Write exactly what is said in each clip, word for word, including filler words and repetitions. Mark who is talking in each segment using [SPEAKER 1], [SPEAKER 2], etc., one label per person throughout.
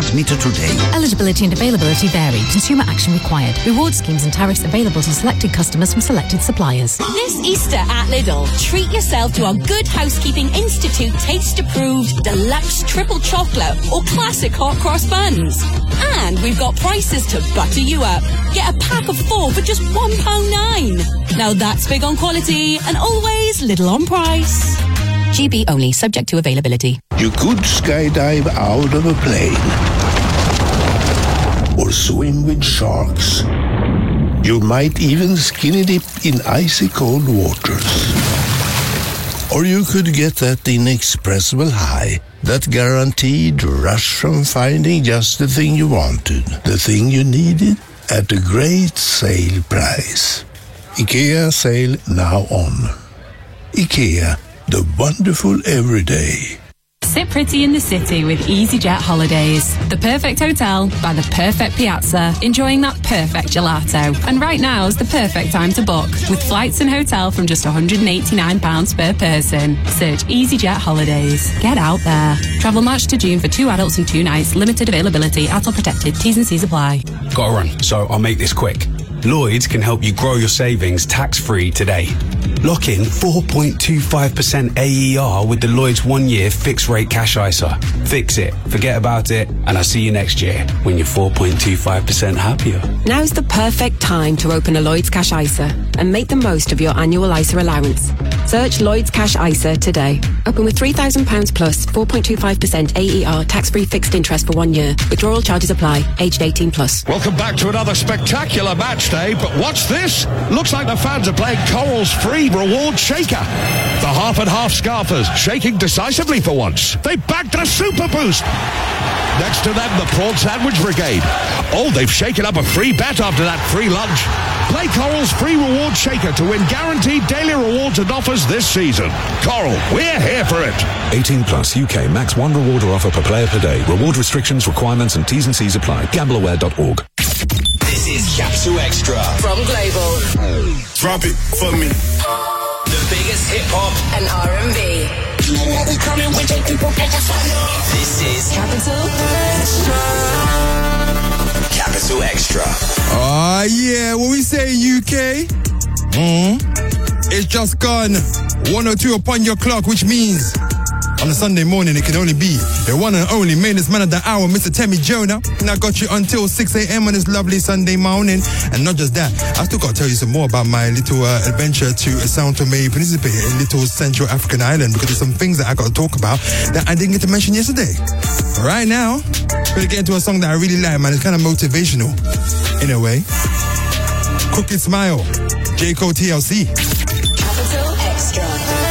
[SPEAKER 1] smart meter today.
[SPEAKER 2] Eligibility and availability vary. Consumer action required. Reward schemes and tariffs available to selected customers from selected suppliers.
[SPEAKER 3] This Easter at Lidl, treat yourself to our Good Housekeeping Institute taste-approved deluxe triple chocolate or classic hot cross buns. And we've got prices to butter you up. Get a pack of four for just one pound nine. Now that's big on quality and always Lidl on price. G B only, subject to availability.
[SPEAKER 4] You could skydive out of a plane or swim with sharks. You might even skinny dip in icy cold waters. Or you could get that inexpressible high, that guaranteed rush from finding just the thing you wanted, the thing you needed, at a great sale price. IKEA sale now on. IKEA, the wonderful everyday.
[SPEAKER 5] Sit pretty in the city with EasyJet Holidays. The perfect hotel by the perfect piazza, enjoying that perfect gelato. And right now is the perfect time to book, with flights and hotel from just one hundred eighty-nine pounds per person. Search EasyJet Holidays. Get out there. Travel March to June for two adults and two nights. Limited availability. A T L protected. T's and C's apply.
[SPEAKER 6] Gotta run, so I'll make this quick. Lloyds can help you grow your savings tax-free today. Lock in four point two five percent A E R with the Lloyds one-year fixed-rate cash I S A. Fix it, forget about it, and I'll see you next year when you're four point two five percent happier.
[SPEAKER 7] Now's the perfect time to open a Lloyds Cash I S A and make the most of your annual I S A allowance. Search Lloyds Cash I S A today. Open with three thousand pounds plus, four point two five percent A E R tax-free fixed interest for one year. Withdrawal charges apply. Aged eighteen plus.
[SPEAKER 8] Welcome back to another spectacular match day, but watch this. Looks like the fans are playing Coral's free reward shaker. The half and half scarfers shaking decisively for once. They backed a super boost. Next to them, the Prawn Sandwich Brigade. Oh, they've shaken up a free bet after that free lunch. Play Coral's free reward shaker to win guaranteed daily rewards and offers this season. Coral, we're here for it.
[SPEAKER 9] eighteen plus U K max one reward or offer per player per day. Reward restrictions, requirements and T's and C's apply. gamble aware dot org.
[SPEAKER 10] This is Capital Extra
[SPEAKER 11] from Global.
[SPEAKER 10] Drop it for me. The biggest hip hop and R and B. This is Capital Extra. Capital Extra.
[SPEAKER 12] Ah, uh, yeah, what we say, U K? Mm. It's just gone one oh two upon your clock, which means on a Sunday morning it can only be the one and only mainest man of the hour, Mister Temi Jonah. And I got you until six a.m. on this lovely Sunday morning. And not just that, I still got to tell you some more about my little uh, adventure to Sao Tome and Principe, a little Central African island, because there's some things that I got to talk about that I didn't get to mention yesterday. Right now, we're going to get into a song that I really like, man. It's kind of motivational, in a way. Crooked Smile, J. Cole T L C.
[SPEAKER 11] Capital Extra.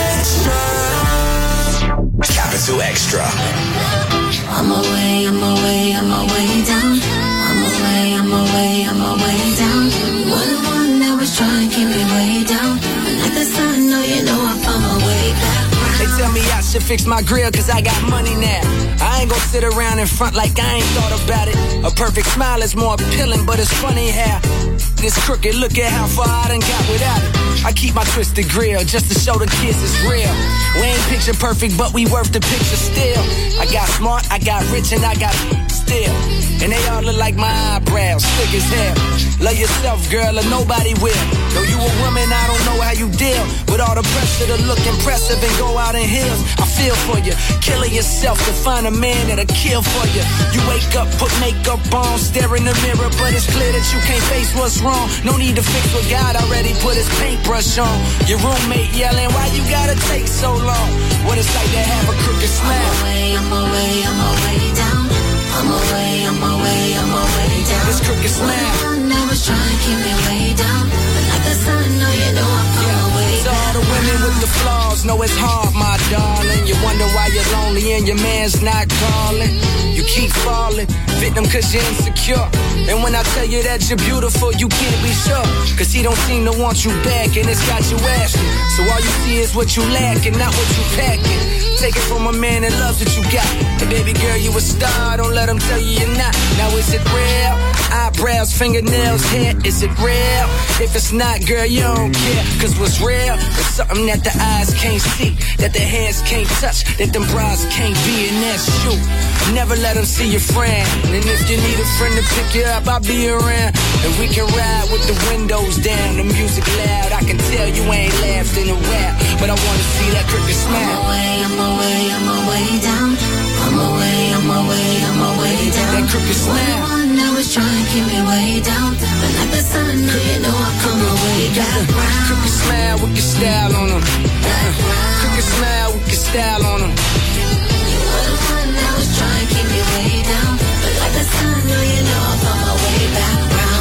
[SPEAKER 10] Capital Extra.
[SPEAKER 11] I'm away, I'm away, I'm away down. I'm away, I'm away, I'm away down. You're the one that was trying to keep me way down. And like the sun, no, you know I found my way back.
[SPEAKER 13] They tell me I should fix my grill cause I got money now. I ain't gonna sit around in front like I ain't thought about it. A perfect smile is more appealing, but it's funny how this crooked, look at how far I done got without it. I keep my twisted grill just to show the kids it's real. We ain't picture perfect, but we worth the picture still. I got smart, I got rich, and I got still. And they all look like my eyebrows, thick as hell. Love yourself, girl, or nobody will. Though you a woman, I don't know how you deal with all the pressure to look impressive and go out in heels. I feel for you, killing yourself to find a man that'll kill for you. You wake up, put makeup on, stare in the mirror, but it's clear that you can't face what's wrong. No need to fix what God already put his paintbrush on. Your roommate yelling, why you gotta take so long? What it's like to have a crooked smile.
[SPEAKER 11] I'm away, I'm away, I'm away down. I'm away, I'm away, I'm away down.
[SPEAKER 13] This crooked smile.
[SPEAKER 11] One that was trying to keep me way down. But like the sun, no, you know I'm on my way
[SPEAKER 13] back. So all the women with the flaws know it's hard, my darling. You wonder why you're lonely and your man's not calling. You keep falling, victim cause you're insecure. And when I tell you that you're beautiful, you can't be sure. Cause he don't seem to want you back and it's got you asking. So all you see is what you lack and not what you packing. Take it from a man that loves what you got. And baby girl, you a star, don't let him tell you you're not. Now is it real? eyebrows, fingernails, hair, is it real? If it's not, girl, you don't care. Cause what's real is something that the eyes can't see, that the hands can't touch, that them bras can't be, and that's you. Never let them see your friend. And if you need a friend to pick you up, I'll be around. And we can ride with the windows down, the music loud. I can tell you ain't laughed in a while, but I wanna see that crooked smile.
[SPEAKER 11] I'm away, I'm away, I'm away down. I'm away, I'm away, I'm away down.
[SPEAKER 13] That crooked smile.
[SPEAKER 11] One that was trying to keep me way down, but like the sun, now you know I come away back round.
[SPEAKER 13] Crooked smile with your style on them. Crooked smile with your style on them.
[SPEAKER 11] You were the one that was trying to keep me way down, but like the sun, now you know I come my way back round.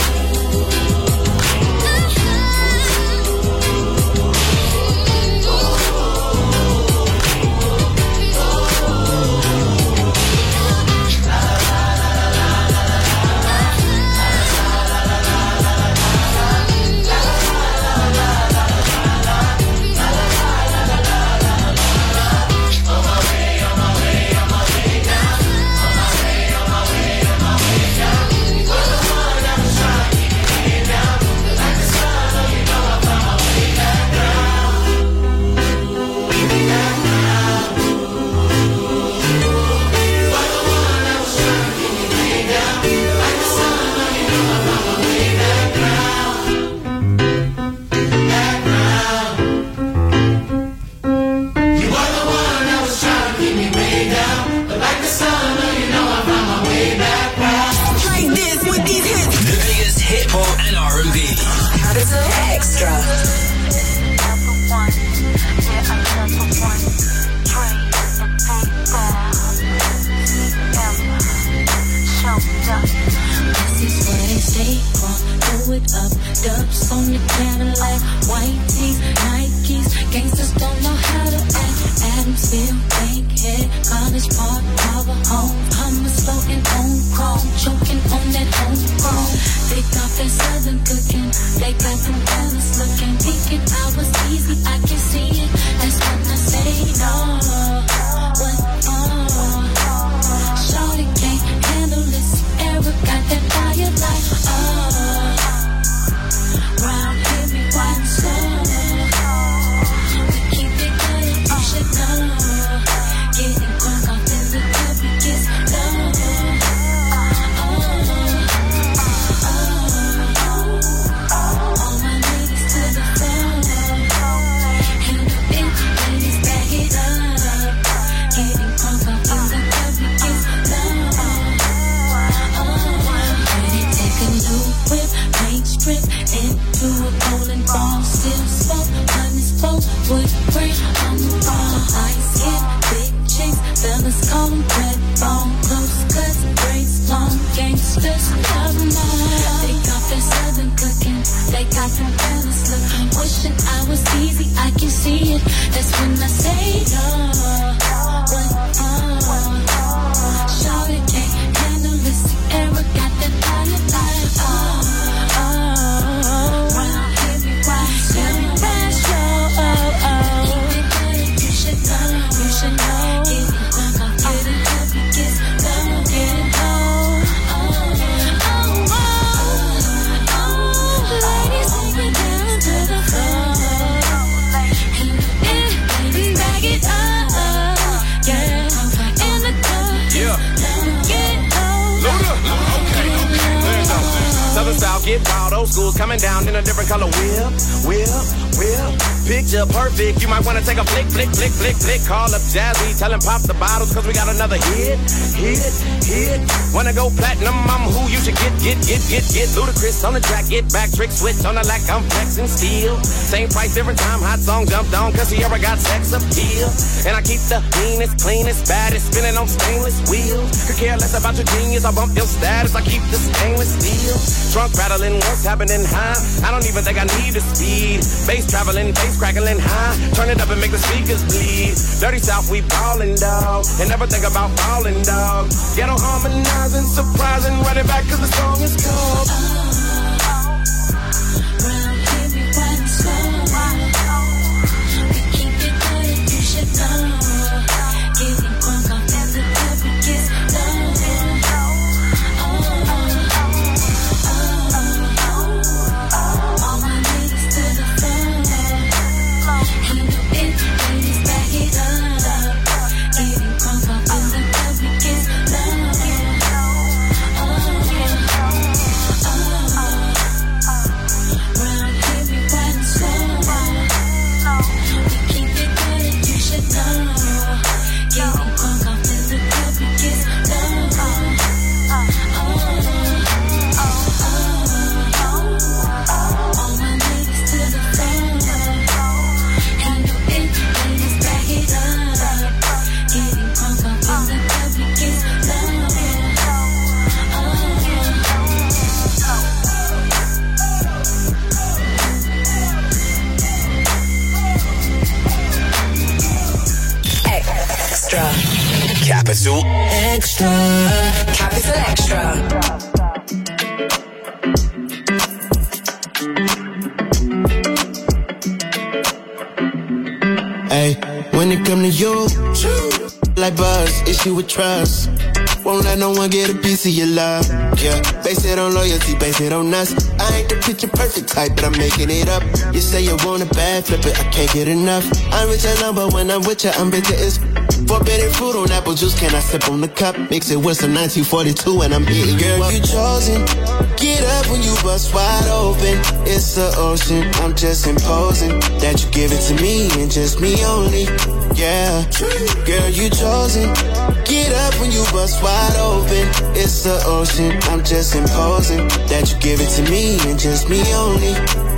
[SPEAKER 1] Cause we got another hit, hit, hit. Wanna go platinum, I'm who you should get, get, get, get, get. Ludacris on the track, get back, trick switch on the lack, I'm flexing steel. Same price, different time, hot song jumped on, cause Sierra got sex appeal. And I keep the meanest, cleanest, baddest, spinning on stainless wheels. Could care less about your genius, I bump your status, I keep the stainless steel. Trunk rattling, what's happening high? I don't even think I need the speed. Bass traveling, bass crackling high. Turn it up and make the speakers bleed. Dirty South, we ballin', dog. And never think about falling, dog. Ghetto harmonizing, surprising, running back cause the song is called.
[SPEAKER 10] Capital Extra.
[SPEAKER 3] Capital Extra.
[SPEAKER 14] Hey, when it come to you, like buzz, issue with trust. Won't let no one get a piece of your love. Yeah, base it on loyalty, base it on us. I ain't the picture perfect type, but I'm making it up. You say you want a bad, flip it, I can't get enough. I'm with your number when I'm with you, I'm bitter as forbidden fruit on apple juice, can I sip on the cup? Mix it with some nineteen forty-two and I'm hitting you. Girl, you chosen. Get up when you bust wide open. It's the ocean, I'm just imposing that you give it to me and just me only. Yeah, girl, you chosen. Get up when you bust wide open. It's the ocean, I'm just imposing that you give it to me and just me only.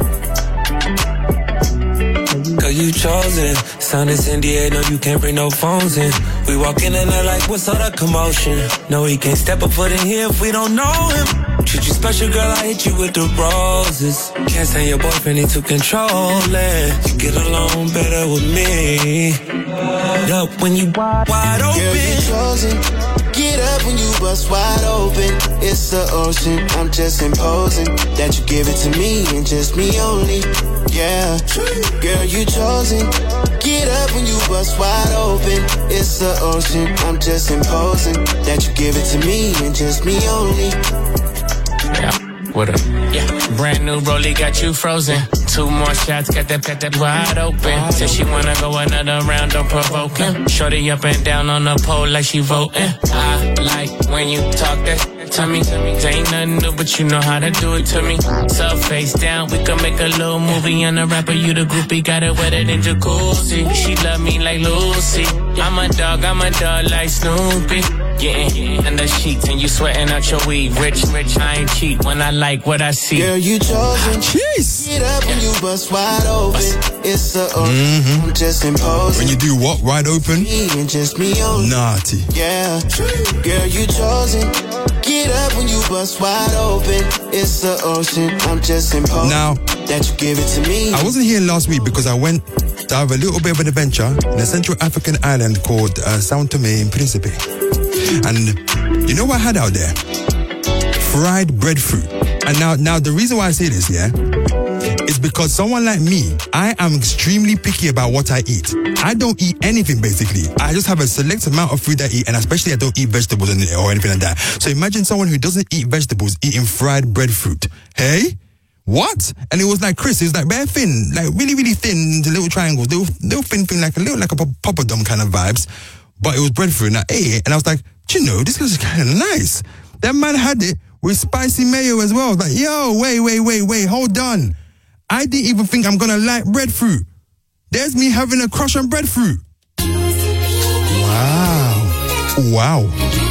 [SPEAKER 15] Girl, you chosen. Sound is in the air, no, you can't bring no phones in. We walk in and they're like, what's all the commotion? No, he can't step a foot in here if we don't know him. Treat you special, girl, I hit you with the roses. Can't stand your boyfriend, he too controlling. You get along better with me. Up when you wide open.
[SPEAKER 14] Girl, you chosen. Get up when you bust wide open. It's the ocean, I'm just imposing that you give it to me and just me only. Yeah, girl, you chosen. Get up when you bust wide open. It's the ocean, I'm just imposing that you give it to me and just me only.
[SPEAKER 16] Yeah, what up? Yeah, brand new rollie got you frozen. Two more shots, got that pet that wide open. Said she wanna go another round, don't provoke him. Shorty up and down on the pole like she voting. I like when you talk that to me. Ain't nothing new, but you know how to do it to me. So face down, we can make a little movie. And the rapper, you the groupie, got it wetter than jacuzzi. She love me like Lucy. I'm a dog, I'm a dog like Snoopy. Getting in the sheets and you sweating out your weed. Rich, rich, I ain't cheap when I like what I see.
[SPEAKER 14] Girl, you chosen.
[SPEAKER 12] Jeez.
[SPEAKER 14] Get up when you bust wide open. It's the ocean, mm-hmm. I'm just imposing.
[SPEAKER 12] When you do what? Wide open?
[SPEAKER 14] Me and just me only.
[SPEAKER 12] Naughty.
[SPEAKER 14] Yeah. Girl, you chosen. Get up when you bust wide open. It's the ocean, I'm just imposing.
[SPEAKER 12] Now,
[SPEAKER 14] that you give it to me.
[SPEAKER 12] I wasn't here last week because I went to have a little bit of an adventure in a Central African island called uh, São Tomé and Príncipe. And you know what I had out there? Fried breadfruit. And now, now the reason why I say this, yeah, is because someone like me, I am extremely picky about what I eat. I don't eat anything, basically. I just have a select amount of food I eat, and especially I don't eat vegetables or anything like that. So imagine someone who doesn't eat vegetables eating fried breadfruit. Hey? What? And it was like Chris, it was like bare thin, like really, really thin, the little triangles, little, little thin thing, like a little like a poppadom kind of vibes. But it was breadfruit, and I ate it, and I was like, do you know, this is kind of nice. That man had it with spicy mayo as well. I was like, yo, wait, wait, wait, wait, hold on. I didn't even think I'm gonna like breadfruit. There's me having a crush on breadfruit. Wow. Wow.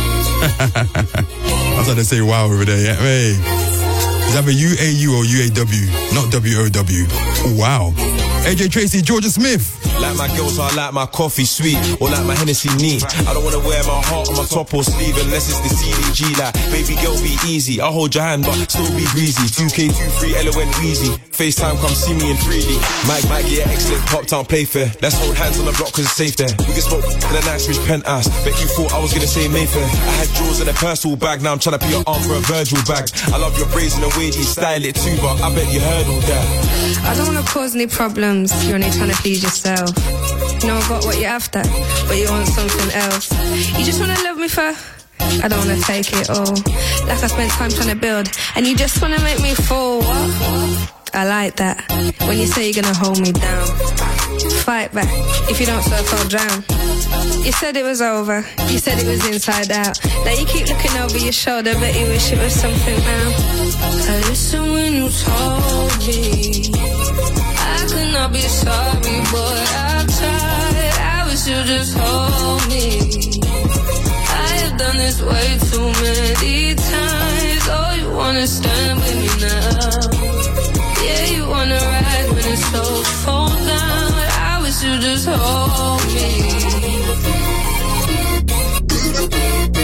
[SPEAKER 12] I was going to say wow over there, yeah. Hey. Is that a U A U or U A W? Not W O W. Wow. A J Tracy, Georgia Smith.
[SPEAKER 17] Like my girls, I like my coffee sweet or like my Hennessy neat. I don't wanna wear my heart on my top or sleeve unless it's the C D G. Like, baby girl, be easy. I'll hold your hand, but still be greasy. two K two three L O N Wheezy. FaceTime, come see me in three D. Mike, Mike, yeah, excellent. Pop town, play fair. Let's hold hands on the block cause it's safe there. We can smoke in a Knightsbridge penthouse. Bet you thought I was gonna say Mayfair. I had drawers in a personal bag. Now I'm trying to put your arm for a Virgil bag. I love your braids and the way you style it too, but I bet you heard all that.
[SPEAKER 18] I don't wanna cause any problems. You're only trying to please yourself. You know I got what you're after, but you want something else. You just wanna love me for I don't wanna take it all. Like I spent time trying to build, and you just wanna make me fall. I like that. When you say you're gonna hold me down. Fight back. If you don't surf, I'll drown. You said it was over. You said it was inside out. Now you keep looking over your shoulder, but you wish it was something else. I listen when you told me I could not be sorry, but I tried. I wish you just hold me. I have done this way too many times. Oh, you wanna stand with me now? Yeah, you wanna ride when it's so cold down. I wish you just hold me.
[SPEAKER 17] I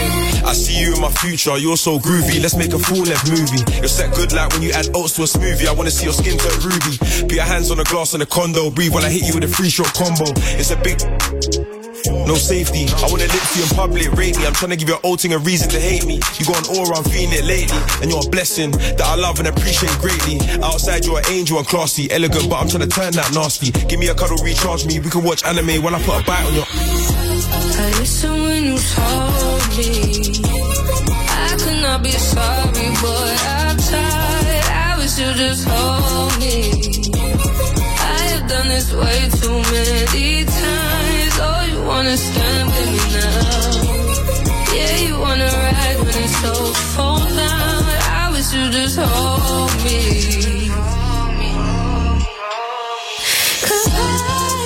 [SPEAKER 17] I see you in my future, you're so groovy. Let's make a full-length movie. You're set good like when you add oats to a smoothie. I wanna see your skin turn ruby. Put your hands on the glass in the condo. Breathe while I hit you with a three-shot combo. It's a big... no safety. I wanna lip to you in public, rate me. I'm trying to give your old thing a reason to hate me. You got an aura, I'm feeling it lately. And you're a blessing that I love and appreciate greatly. Outside you're an angel and classy, elegant, but I'm trying to turn that nasty. Give me a cuddle, recharge me. We can watch anime while I put a bite on your...
[SPEAKER 18] I listen when you told me I could not be sorry, but I'm tired. I wish you just hold me. I have done this way too many times. Oh, you wanna stand with me now? Yeah, you wanna ride when it's so full down. I wish you just hold me. Cause I,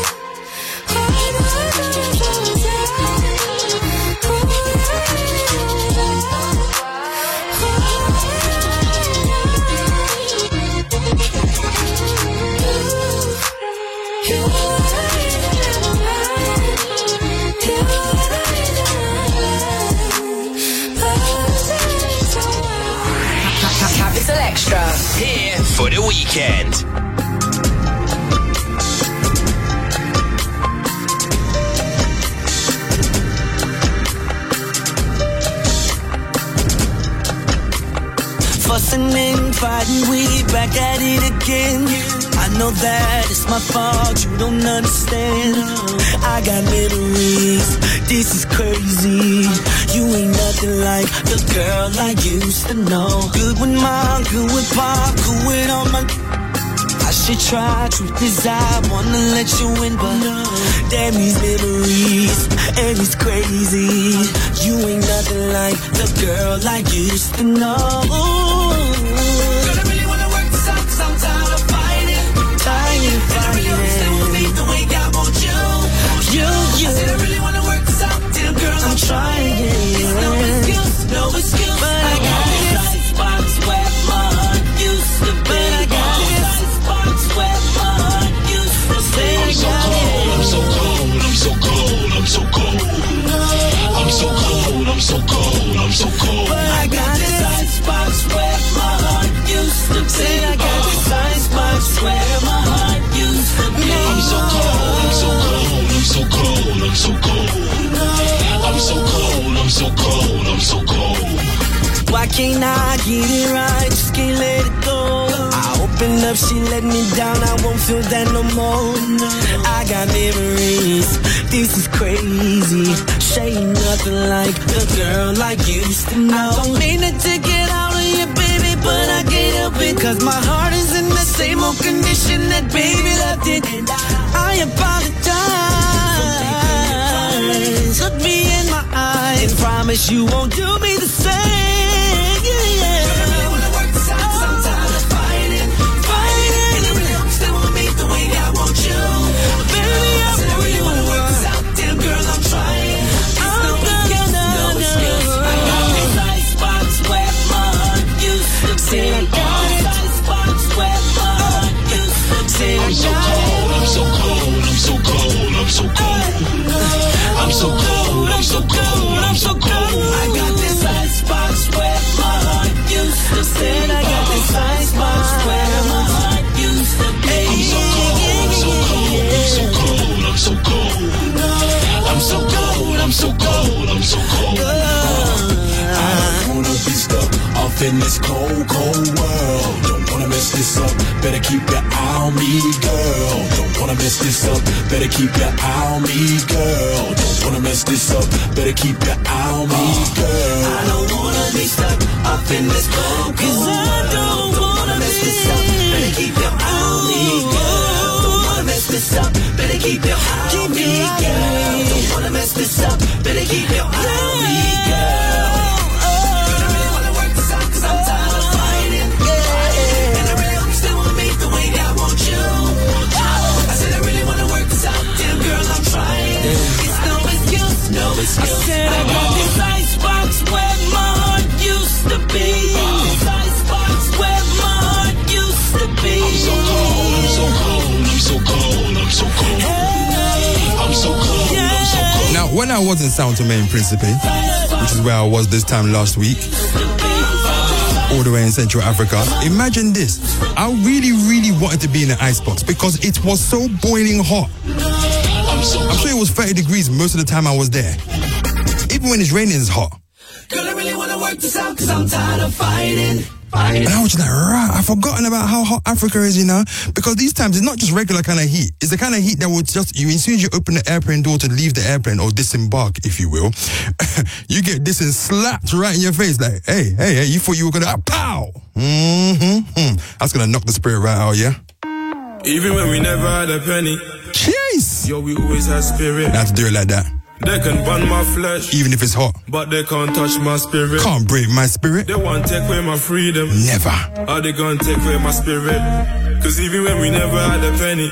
[SPEAKER 10] Capital Extra here for the weekend.
[SPEAKER 19] Fussing and fighting, we back at it again. I know that it's my fault, you don't understand. I got memories, this is crazy. You ain't nothing like the girl I used to know. Good with mom, good with pop, good with all my... I should try, truth is I wanna let you in, but damn these memories, and it's crazy. You ain't nothing like the girl I used to know. Girl, I really wanna work this out, cause I'm tired of fighting. Tired of fighting. And I really wanna stay with me the way I want you. You, you. I said I really wanna work this out, damn girl, I'm trying. It's no excuse, no excuse. But I got this spots where my heart used to be. I got
[SPEAKER 20] I'm so cold, I'm so cold, I'm so cold. I'm so cold, I'm so cold, I'm so cold.
[SPEAKER 19] But I got this icebox where my heart used to be. I got this icebox where my heart used to be.
[SPEAKER 20] I'm so cold, I'm so cold, I'm so cold, I'm so cold. I'm so cold, I'm so cold, I'm so cold.
[SPEAKER 19] Why can't I get it right? Just can't let it go. I open up, she let me down. I won't feel that no more. I got memories, this is crazy. She ain't nothing like the girl I used to know. I don't mean it to get out of you, baby, but I can't help it. Cause my heart is in the same old condition that baby left it. I apologize. Look me in my eyes and promise you won't do me the same.
[SPEAKER 20] I'm so cold, I'm so cold, I'm so cold. I'm so cold, I'm so cold, I'm so cold.
[SPEAKER 19] I got this icebox where my heart used to stay. I got this icebox where my heart used to be.
[SPEAKER 20] I'm so cold, I'm so cold, I'm so cold, I'm so cold. I'm so cold, I'm so cold, I'm so cold. I don't wanna be stuck off in this cold, cold world. Don't wanna mess this up, better keep your eye on me, girl. Don't wanna mess this up, better keep your eye on me, girl. Don't wanna mess this up, better keep your eye on me, girl.
[SPEAKER 19] I don't wanna be stuck up in this cold, cold Cause I don't wanna mess this up, better keep your eye on me, girl. Don't wanna mess this up, better keep your eye on me, girl. Don't wanna mess this up, better keep your eye on me, girl. I said I got this icebox where my heart used to be. This icebox where my heart used to be.
[SPEAKER 20] I'm so cold, I'm so cold, I'm so cold, I'm so cold. I'm so cold, I'm so cold.
[SPEAKER 12] Now, when I wasn't Sound to Main Principe, which is where I was this time last week. All the way in Central Africa. Imagine this. I really, really wanted to be in an icebox because it was so boiling hot. I'm sure it was thirty degrees most of the time I was there. Even when it's raining, it's hot.
[SPEAKER 19] Girl, I really wanna work this out cause I'm tired of fighting.
[SPEAKER 12] And I was just like, right, I've forgotten about how hot Africa is, you know? Because these times, it's not just regular kind of heat. It's the kind of heat that will just, you, as soon as you open the airplane door to leave the airplane, or disembark, if you will, you get this and slapped right in your face. Like, hey, hey, hey, you thought you were going to, pow! Mm-hmm. That's going to knock the spirit right out, yeah?
[SPEAKER 15] Even when we never had a penny.
[SPEAKER 12] Jeez!
[SPEAKER 15] Yo, we always had spirit.
[SPEAKER 12] I have to do it like that.
[SPEAKER 15] They can burn my flesh,
[SPEAKER 12] even if it's hot,
[SPEAKER 15] but they can't touch my spirit.
[SPEAKER 12] Can't break my spirit.
[SPEAKER 15] They want to take away my freedom.
[SPEAKER 12] Never.
[SPEAKER 15] Are they gonna take away my spirit? Cause even when we never had a penny,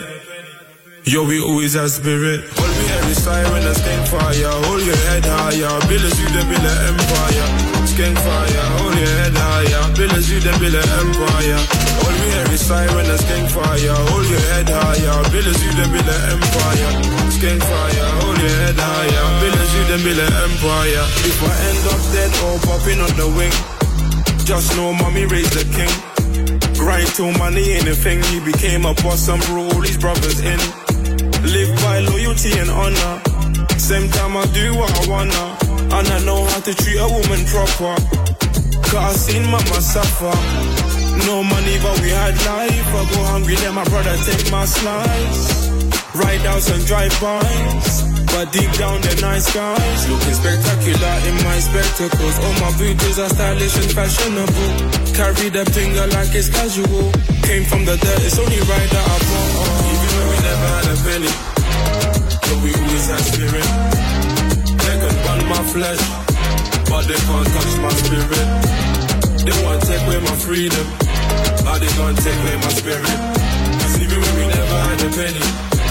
[SPEAKER 15] yo, we always had spirit. Hold me every siren and skank fire. Hold your head higher. Build us you the build an empire. Skank fire. Hold your head higher. Build us you the build an empire. Hold me every siren and skank fire. Hold your head higher. Build us you the build an empire. Skank fire. Hold your head higher. Build us you the build an empire. If I end up dead or popping on the wing, just know mommy raised the king. Grind till money ain't a thing. He became a boss and brought all his brothers in. Live by loyalty and honor. Same time I do what I wanna. And I know how to treat a woman proper. Cause I seen mama suffer. No money but we had life. I go hungry let my brother take my slice. Ride outs and drive-bys, but deep down they're nice guys. Looking spectacular in my spectacles. All my booties are stylish and fashionable. Carry the finger like it's casual. Came from the dirt, it's only right that I bought. Oh. Even when we never had a penny, but we always had spirit. They can burn my flesh, but they can't touch my spirit. They want to take away my freedom, but they can't take away my spirit. Cause even when we never had a penny,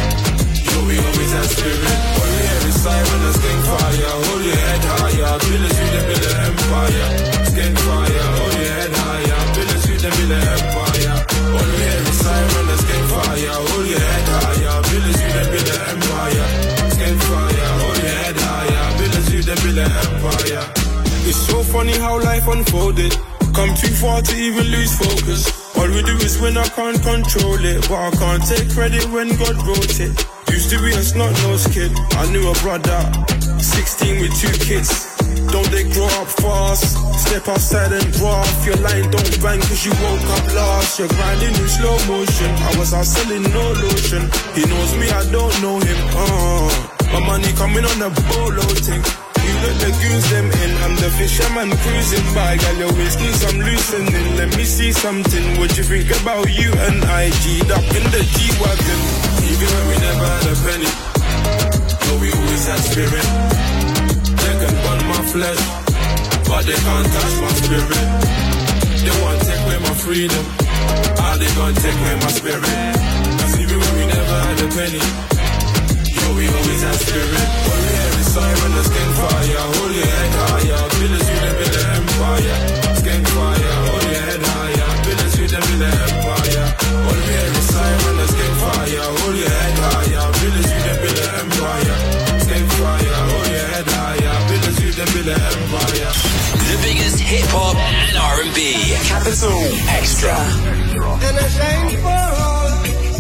[SPEAKER 15] we always have spirit. Hold your head inside when the skank fire. Hold your head higher. Build a street and build an empire. Skank fire. Hold your head higher. Build a street and build an empire. Hold your head inside when the skank fire. Hold your head higher. Build a street and build an empire. Skank fire. Hold your head higher. Build a street and build an empire. It's so funny how life unfolded. Come too far to even lose focus. All we do is win, I can't control it. But I can't take credit when God wrote it. Used to be a snot-nosed kid. I knew a brother, sixteen with two kids. Don't they grow up fast? Step outside and draw off your line. Don't bang cause you woke up last. You're grinding in slow motion. I was out selling no lotion. He knows me, I don't know him. Uh, my money coming on a bolo thing. You let the goons them in. I'm the fisherman cruising by. Got your whiskey, I'm loosening. Let me see something. What you think about you and I? G'd up in the G-Wagon. Even when we never had a penny, but we always had spirit. They can burn my flesh, but they can't touch my spirit. They want to take away my freedom, how they gonna take away my spirit? Cause even when we never had a penny, yo, we always had spirit. Hold your head inside when the skank fire. Hold your head higher, build a street and build an empire. Skank fire, hold your head higher, build a street and build an empire. Hold your head inside when the skank fire. Hold your head higher, build a street and build an empire. Skank fire, hold your head higher, build a street and build an empire.
[SPEAKER 10] The biggest hip hop and R and B. Capital Extra.
[SPEAKER 19] And a shame for all.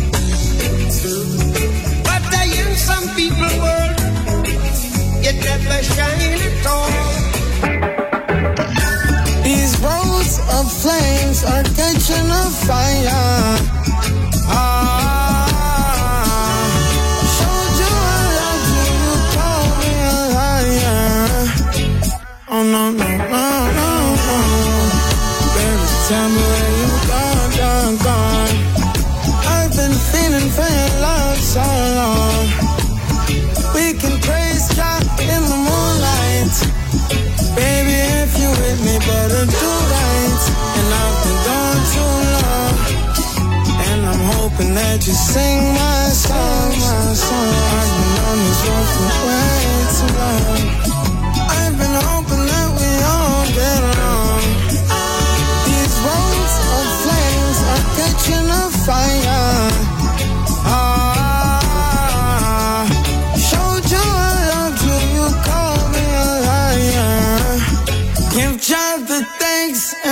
[SPEAKER 19] But I in some people world, yet never shine at all.
[SPEAKER 21] These roads of flames are catching a fire. Ah, showed you I love you, you call me a liar. Oh no, no, no, no, no. Baby, tell me where you gone, gone, gone. I've been feeling for your love so long. We can praise God in the moonlight. Baby, if you with me, better do right. And I've been gone too long, and I'm hoping that you sing my song, my song. I've been on this road for way too long. I've been hoping that we all get along. These roads of flames are catching a fire. Ah, showed you I loved you, you called me a liar.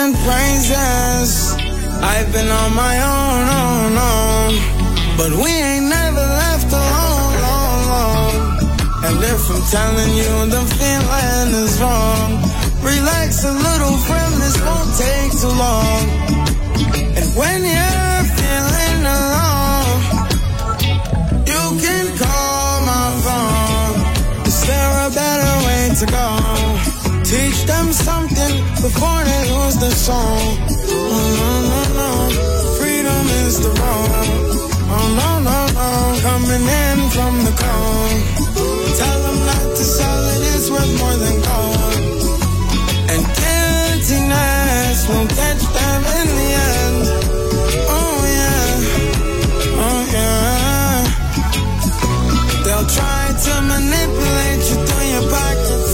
[SPEAKER 21] and praises. I've been on my own, own, own, but we ain't never left alone, alone, alone. And if I'm telling you the feeling is wrong, relax a little, friend, this won't take too long. And when you're feeling alone, you can call my phone. Is there a better way to go? Teach them something before they lose the song. Oh no, no, no, freedom is the road. Oh no, no, no, coming in from the cold. Tell them not to sell it, it's worth more than gold. And guiltiness won't catch them in the end. Oh yeah, oh yeah. They'll try to manipulate you through your pockets.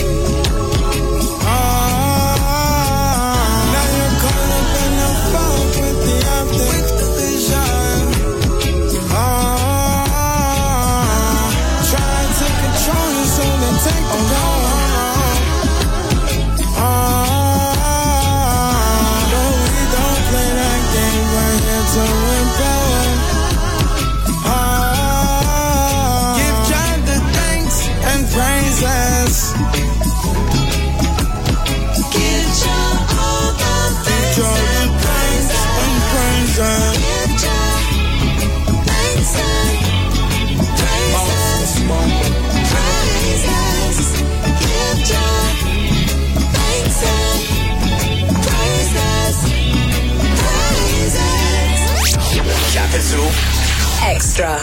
[SPEAKER 10] Extra.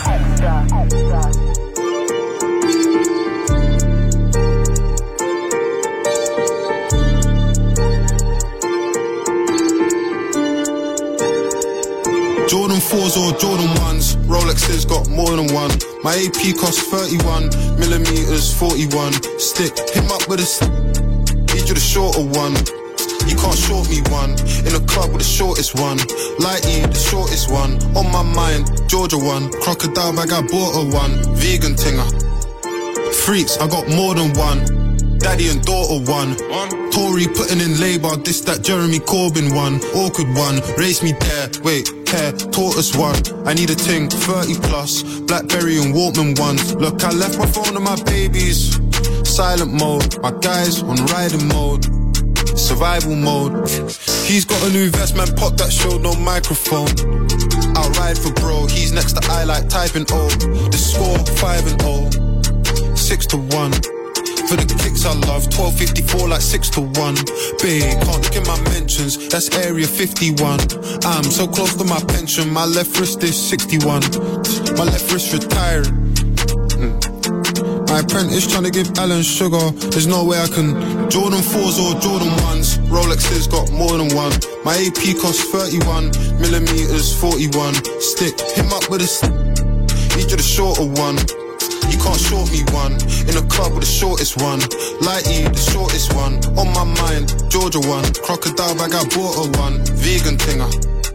[SPEAKER 2] Jordan fours or Jordan ones, Rolexes got more than one. My A P costs thirty-one, millimeters forty-one. Stick, him up with a stick, need you the shorter one. You can't short me one, in a club with the shortest one. Lighty, the shortest one, on my mind, Georgia one. Crocodile bag, I bought her one, vegan tinger. Freaks, I got more than one, daddy and daughter one. Tory putting in labour, this that Jeremy Corbyn one. Awkward one, race me there, wait, care, tortoise one. I need a ting, thirty plus, Blackberry and Walkman ones. Look, I left my phone and my babies, silent mode. My guys on riding mode, survival mode. He's got a new Vestman pop that showed no microphone. I'll ride for bro, he's next to I like typing O. The score, five and oh, six to one. For the kicks I love, twelve fifty-four like six to one. Babe, can't look in my mentions, that's area fifty-one. I'm so close to my pension, my left wrist is sixty-one. My left wrist retiring. Mm. My apprentice trying to give Alan sugar, there's no way I can. Jordan fours or Jordan ones, Rolexes got more than one. My A P costs thirty-one, millimeters forty-one. Stick, him up with a stick, need you the shorter one. You can't short me one, in a club with the shortest one. Lighty, the shortest one, on my mind, Georgia one. Crocodile bag, I bought her one, vegan tinger.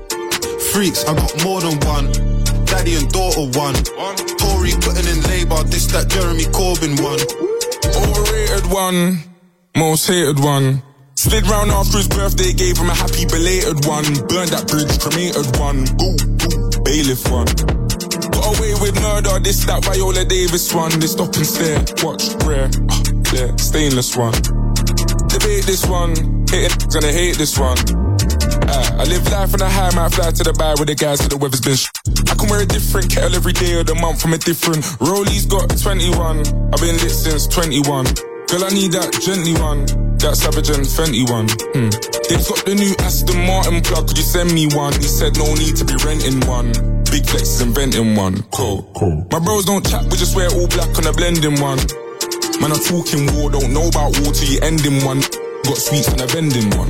[SPEAKER 2] Freaks, I got more than one, daddy and daughter one. Tory putting in labour, this that Jeremy Corbyn one.
[SPEAKER 22] Overrated one, most hated one. Slid round after his birthday, gave him a happy belated one. Burned that bridge, cremated one. Ooh, ooh, bailiff one. Got away with murder, this that Viola Davis one. They stop and stare, watch, rare, uh, yeah, stainless one. Debate this one, hating gonna hate this one. Uh, I live life on a high, might fly to the bar with the guys so the weather's been sh- I can wear a different kettle every day of the month from a different. Rollies got twenty-one, I've been lit since twenty-one. Girl, I need that gently one, that Savage and Fenty one. Hmm. They've got the new Aston Martin plug, could you send me one? He said no need to be renting one. Big Flex is inventing one. Cool, cool. My bros don't chat, we just wear all black on a blending one. Man, I'm talking war, don't know about war till you ending one. Got sweets and a vending one.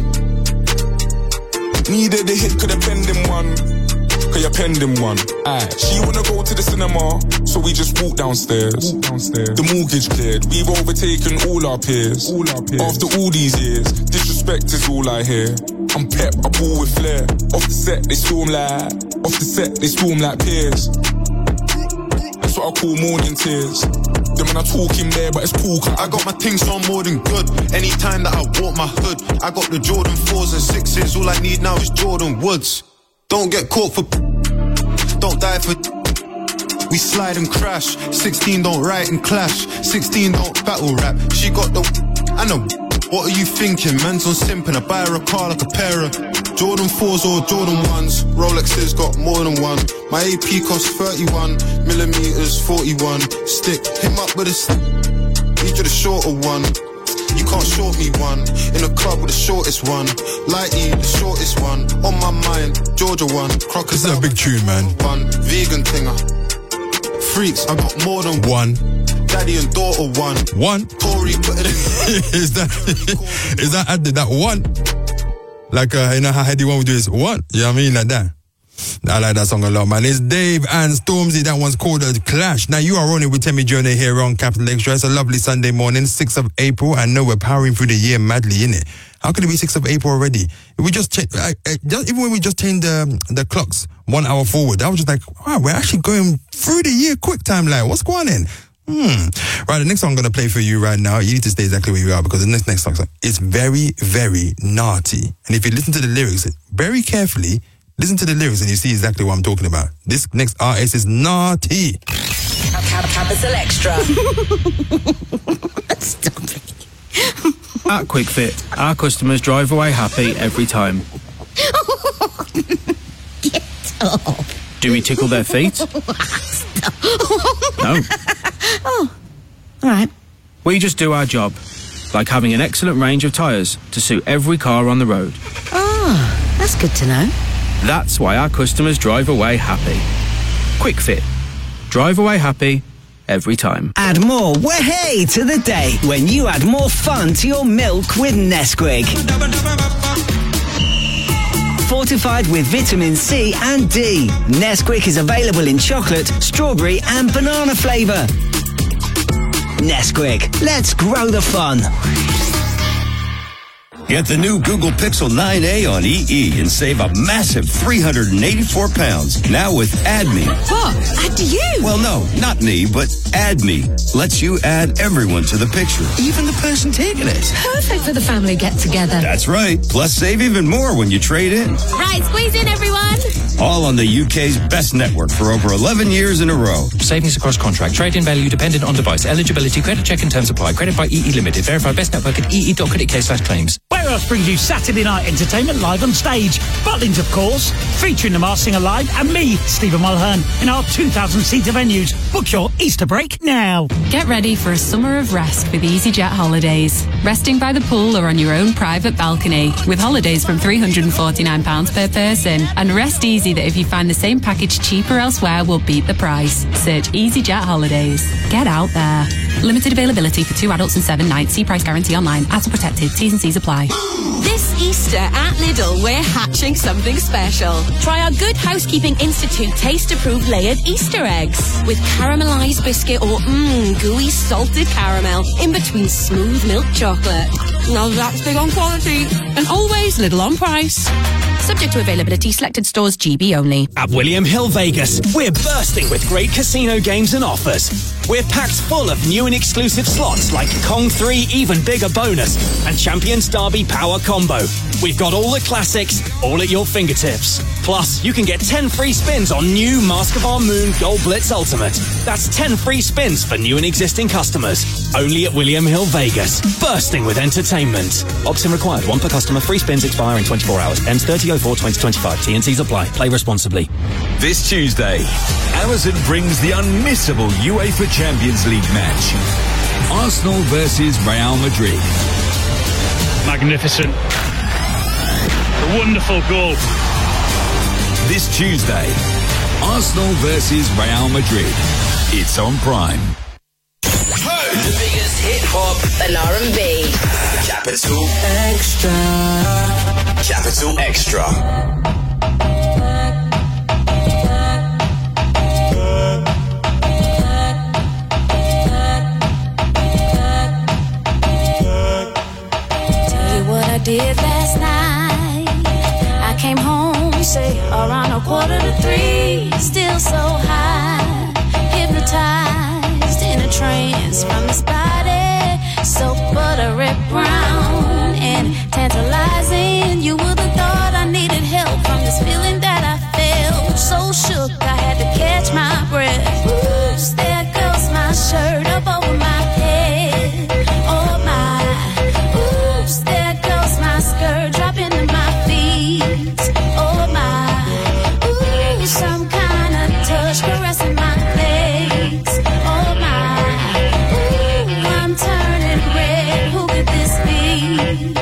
[SPEAKER 22] Needed a hit, could have penned him one. Cause you're pending one. Aye. She wanna go to the cinema, so we just walk downstairs. Walk downstairs. The mortgage cleared, we've overtaken all our peers. All our peers. After all these years, disrespect is all I hear. I'm pep, I ball with flair. Off the set, they storm like. Off the set, they storm like peers. That's what I call morning tears. Them man, I talk in there, but it's talk.
[SPEAKER 2] I got my things so I'm more than good. Anytime that I walk my hood, I got the Jordan fours and sixes. All I need now is Jordan Woods. Don't get caught for, don't die for. We slide and crash. sixteen don't write and clash. sixteen don't battle rap. She got the, I know. What are you thinking? Man's on simping. I buy her a car like a pair of Jordan fours or Jordan ones. Rolexes got more than one. My A P costs thirty-one millimeters, forty-one. Stick him up with a stick. Need you the shorter one. You can't short me one. In the club with the shortest one. Lighty, the shortest one. On my mind, Georgia one. Crockers.
[SPEAKER 12] This is a big tune, man.
[SPEAKER 2] One vegan thinger. Freaks, I got more than
[SPEAKER 12] one.
[SPEAKER 2] Daddy and daughter one.
[SPEAKER 12] One.
[SPEAKER 2] Tory put it in.
[SPEAKER 12] Is that is that added that one? Like uh, you know how Heady one would do is one. You know what I mean, like that. I like that song a lot, man. It's Dave and Stormzy. That one's called A Clash. Now you are running with Temi Journey here on Capital Extra. It's a lovely Sunday morning, sixth of April. I know we're powering through the year madly, innit? How can it be sixth of April already? We just, ch- I, I, just even when we just changed the the clocks one hour forward, I was just like, wow, we're actually going through the year quick time. Like, what's going on? Hmm. Right, the next song I'm going to play for you right now, you need to stay exactly where you are because the next, next song is very, very naughty. And if you listen to the lyrics very carefully, listen to the lyrics and you see exactly what I'm talking about. This next artist is naughty.
[SPEAKER 4] Capital Extra. Stop it.
[SPEAKER 5] At QuickFit, our customers drive away happy every time.
[SPEAKER 4] Get off.
[SPEAKER 5] Do we tickle their feet? No.
[SPEAKER 4] Oh, all right.
[SPEAKER 5] We just do our job, like having an excellent range of tyres to suit every car on the road.
[SPEAKER 4] Oh, that's good to know.
[SPEAKER 5] That's why our customers drive away happy. QuickFit. Drive away happy every time.
[SPEAKER 23] Add more way to the day when you add more fun to your milk with Nesquik. Fortified with vitamin C and D, Nesquik is available in chocolate, strawberry and banana flavour. Nesquik, let's grow the fun.
[SPEAKER 24] Get the new Google Pixel nine A on E E and save a massive three hundred eighty-four pounds. Now with Add Me.
[SPEAKER 4] What? Add you?
[SPEAKER 24] Well, no, not me, but Add Me lets you add everyone to the picture, even the person taking it.
[SPEAKER 4] Perfect for the family get-together.
[SPEAKER 24] That's right. Plus, save even more when you trade in.
[SPEAKER 4] Right, squeeze in, everyone.
[SPEAKER 24] All on the U K's best network for over eleven years in a row.
[SPEAKER 25] Savings across contract. Trade-in value dependent on device. Eligibility. Credit check and terms apply. Credit by E E Limited. Verify best network at e e dot co dot u k slash claims.
[SPEAKER 26] Where else brings you Saturday night entertainment live on stage? Butlins, of course, featuring the Mars Singer Live and me, Stephen Mulhern, in our two thousand seater venues. Book your Easter break now.
[SPEAKER 27] Get ready for a summer of rest with EasyJet Holidays. Resting by the pool or on your own private balcony, with holidays from three hundred forty-nine pounds per person. And rest easy that if you find the same package cheaper elsewhere, we'll beat the price. Search EasyJet Holidays. Get out there. Limited availability for two adults and seven nights. See price guarantee online. As protected. T's and C's apply.
[SPEAKER 3] This Easter at Lidl, we're hatching something special. Try our Good Housekeeping Institute taste-approved layered Easter eggs with caramelised biscuit or mmm, gooey salted caramel in between smooth milk chocolate. Now that's big on quality. And always Lidl on price. Subject to availability, selected stores, G B only.
[SPEAKER 28] At William Hill Vegas, we're bursting with great casino games and offers. We're packed full of new and exclusive slots like Kong three Even Bigger Bonus and Champions Derby Power Combo. We've got all the classics, all at your fingertips. Plus, you can get ten free spins on new Mask of Our Moon Gold Blitz Ultimate. That's ten free spins for new and existing customers. Only at William Hill Vegas. Bursting with entertainment. Opt-in required. One per customer. Free spins expire in twenty-four hours. Ends thirty oh four twenty twenty-five. T and C's apply. Play responsibly.
[SPEAKER 29] This Tuesday, Amazon brings the unmissable UEFA Champions League match. Arsenal versus Real Madrid.
[SPEAKER 30] Magnificent. A wonderful goal.
[SPEAKER 29] This Tuesday, Arsenal versus Real Madrid. It's on Prime.
[SPEAKER 10] The biggest hip hop and R and B. Capital Extra. Capital Extra.
[SPEAKER 11] I did last night. I came home, say, around a quarter to three. Still so high, hypnotized in a trance from this body, so buttery brown and tantalizing. You would have thought I needed help from this feeling that I felt. So shook, I had to catch my breath. Oops, there goes my shirt up over my head. Oh my, oops, there goes my skirt dropping to my feet. Oh my, ooh, some kind of touch caressing my legs. Oh my, ooh, I'm turning red. Who could this be?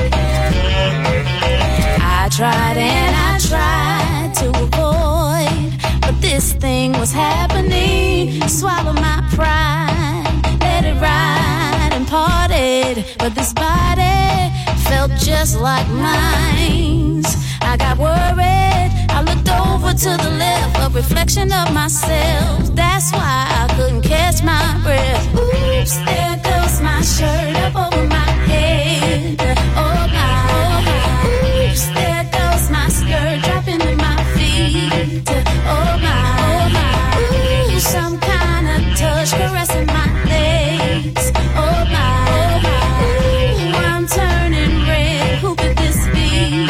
[SPEAKER 11] I tried and I tried to avoid, but this thing was happening. Swallow my pride, let it ride and parted. But this body felt just like mine. I got worried, I looked over to the left, a reflection of myself. That's why I couldn't catch my breath. Oops, there goes my shirt up over my head. Oh my, oh my. Oops, there goes my skirt dropping to my feet. Oh my, oh my. Ooh, some kind of touch caressing my legs. Oh my, oh my. Ooh, I'm turning red. Who could this be?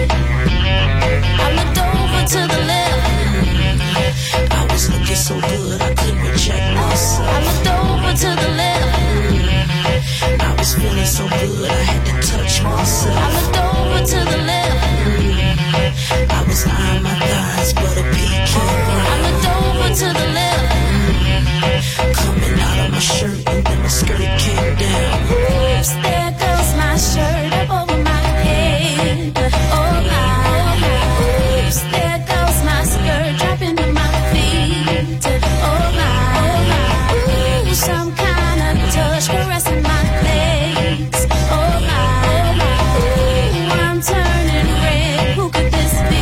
[SPEAKER 11] I looked over to the left.
[SPEAKER 19] I was looking so good I couldn't reject myself.
[SPEAKER 11] I looked over to the left.
[SPEAKER 19] I was feeling so good I had to touch myself.
[SPEAKER 11] I looked over to the left.
[SPEAKER 19] I was eyeing my thighs, but a peeking.
[SPEAKER 11] I looked over to the left.
[SPEAKER 19] Coming out of my shirt and then my skirt came down.
[SPEAKER 11] Oops, there goes my shirt up over my head. Oh my, oh my. Oops, there goes my skirt dropping to my feet. Oh my, oh my. Ooh, some kind of touch caressing my legs. Oh my, oh my. Ooh, I'm turning red. Who could this be?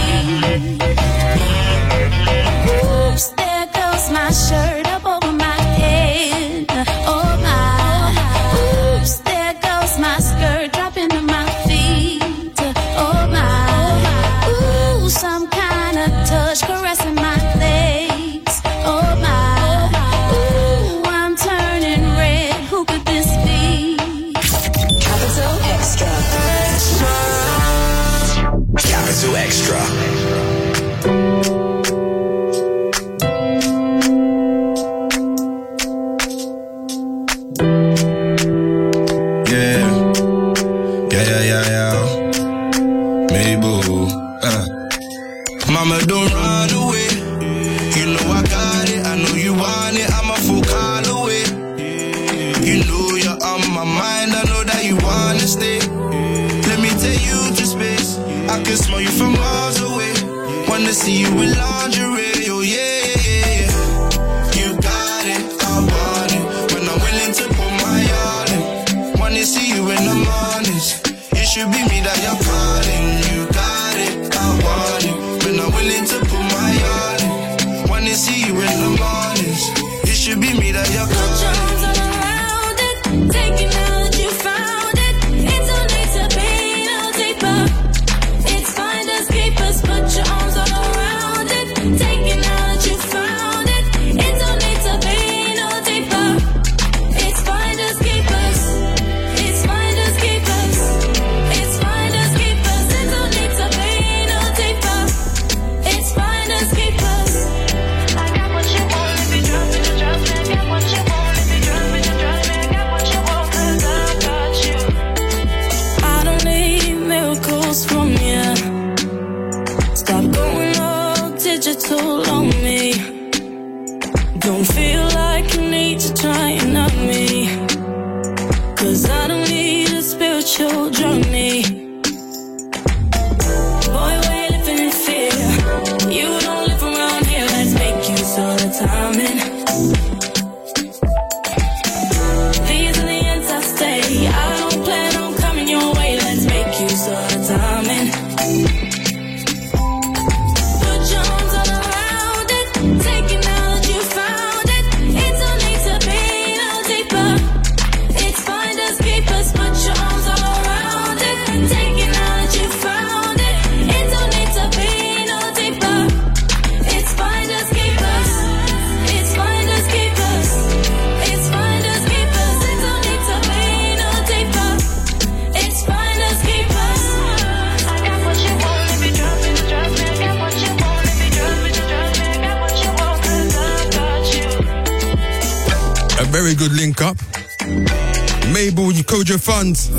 [SPEAKER 11] Oops, there goes my shirt up over my head. Oh my, oops, there goes my skirt dropping to my feet. Oh my, ooh, some kind of touch caressing my legs. Oh my, ooh, I'm turning red. Who could this be?
[SPEAKER 10] Capital Extra. Capital Extra.
[SPEAKER 1] Yeah, yeah, yeah, yeah, yeah. Mabel, uh. Mama, don't run away. You know I got it. I know you want it. I'm a full call away. You know you're on my mind. I know that you wanna stay. Let me take you to space. I can smell you from miles away. Wanna see you in lingerie. Oh yeah, yeah, yeah. You got it. I want it. When I'm willing to put my all in. Wanna see you in the mornings. It should be me that you're calling. You got it. I want it. When I'm willing to put my all in. Wanna see you in the mornings. It should be me that you're calling.
[SPEAKER 11] Put your arms all around it. Take it now that you found it. It don't need to be no deeper. It's finders keepers. Put your arms all around it. Take it now that you found it. It don't need to be no deeper. It's finders keepers. It's finders keepers. It's finders keepers. It don't need to be no deeper. It's finders keepers. I got what you want. If you drop it, you drop it. I got what you want. If you drop it, you drop it. I got what you want. 'Cause I got you. I don't need miracles from you. Stop going all digital on me. Don't feel like you need to try and up me. 'Cause I don't need a spiritual journey. Boy, we're living in fear. You don't live around here. Let's make use of the timing. These are the ends I stay. I don't plan on coming your way. Let's make use of the timing. Put your arms all around it.
[SPEAKER 12] Very good link up. Mabel, you code your funds.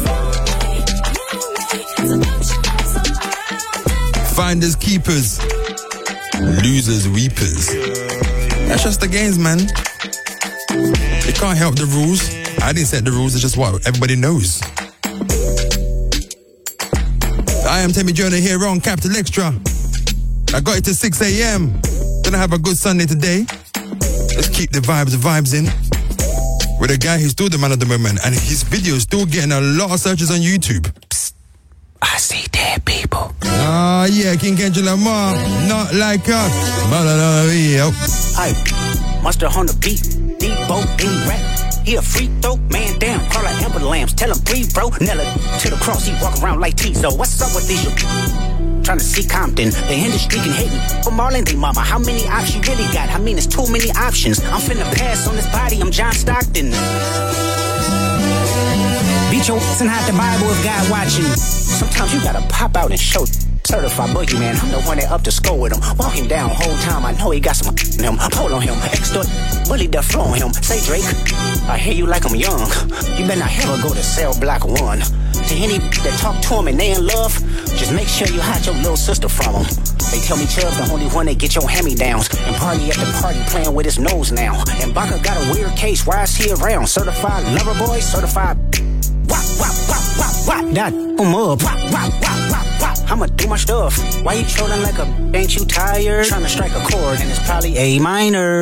[SPEAKER 12] Finders, keepers. Losers, weepers. That's just the games, man. You can't help the rules. I didn't set the rules, it's just what everybody knows. I am Temi Jonah here on Capital Extra. I got it to six a.m. Gonna have a good Sunday today. Let's keep the vibes, the vibes in. With a guy who's still the man of the moment, and his video is still getting a lot of searches on YouTube. Psst. I see dead people. Ah, yeah, King Kendrick Lamar, not like us.
[SPEAKER 6] Hey, Monster on the beat, Debo in rap. He a free throw, man down, call her Amber Lambs, tell him breathe, bro. Nella to the cross, he walk around like Tizo. What's up with these? Trying to see Compton, the industry can hate me. For Marlon, they mama, how many options you really got? I mean, it's too many options. I'm finna pass on this body, I'm John Stockton. Beat your ass and hide the Bible if God watching. Sometimes you gotta pop out and show. Certified boogeyman, I'm the one that up to score with him. Walk him down whole time, I know he got some in him. Pull on him, extort, bully the flow on him. Say Drake, I hear you like I'm young. You better not ever go to cell block one. To any that talk to him and they in love, just make sure you hide your little sister from him. They tell me Chubb's the only one that get your hand-me-downs. And party at the party playing with his nose now. And Baka got a weird case, why is he around? Certified lover boy, certified wop, wop, wop, wop, wop. That um up, wop, wop, wop, wop, wop. I'ma do my stuff. Why you trolling like a, ain't you tired? Trying to strike a chord and it's probably A minor.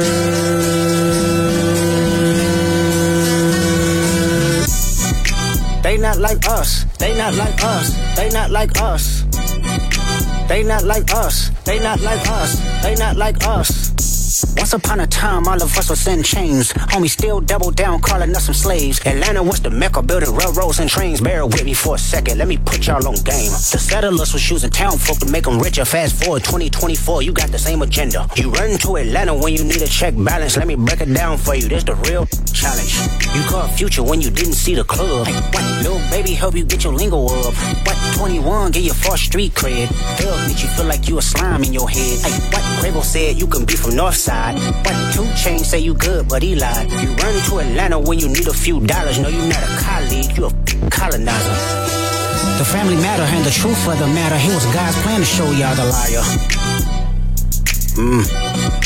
[SPEAKER 6] They not like us, they not like us, they not like us. They not like us, they not like us, they not like us. Once upon a time, all of us was in chains. Homie still double down, calling us some slaves. Atlanta was the mecca, building railroads and trains. Bear with me for a second, let me put y'all on game. The settlers was using town folk to make them richer. Fast forward twenty twenty-four, you got the same agenda. You run to Atlanta when you need a check balance. Let me break it down for you, this the real challenge. You caught Future when you didn't see the club. Hey, what, little baby help you get your lingo up. What, twenty-one, get your first street cred. Thug make you feel like you a slime in your head. Hey, what, Quavo said you can be from Northside. What, two Chainz say you good, but he lied. You run to Atlanta when you need a few dollars. No, you not a colleague, you a colonizer. The family matter and the truth of the matter. Here was God's plan to show y'all the liar. Mmm.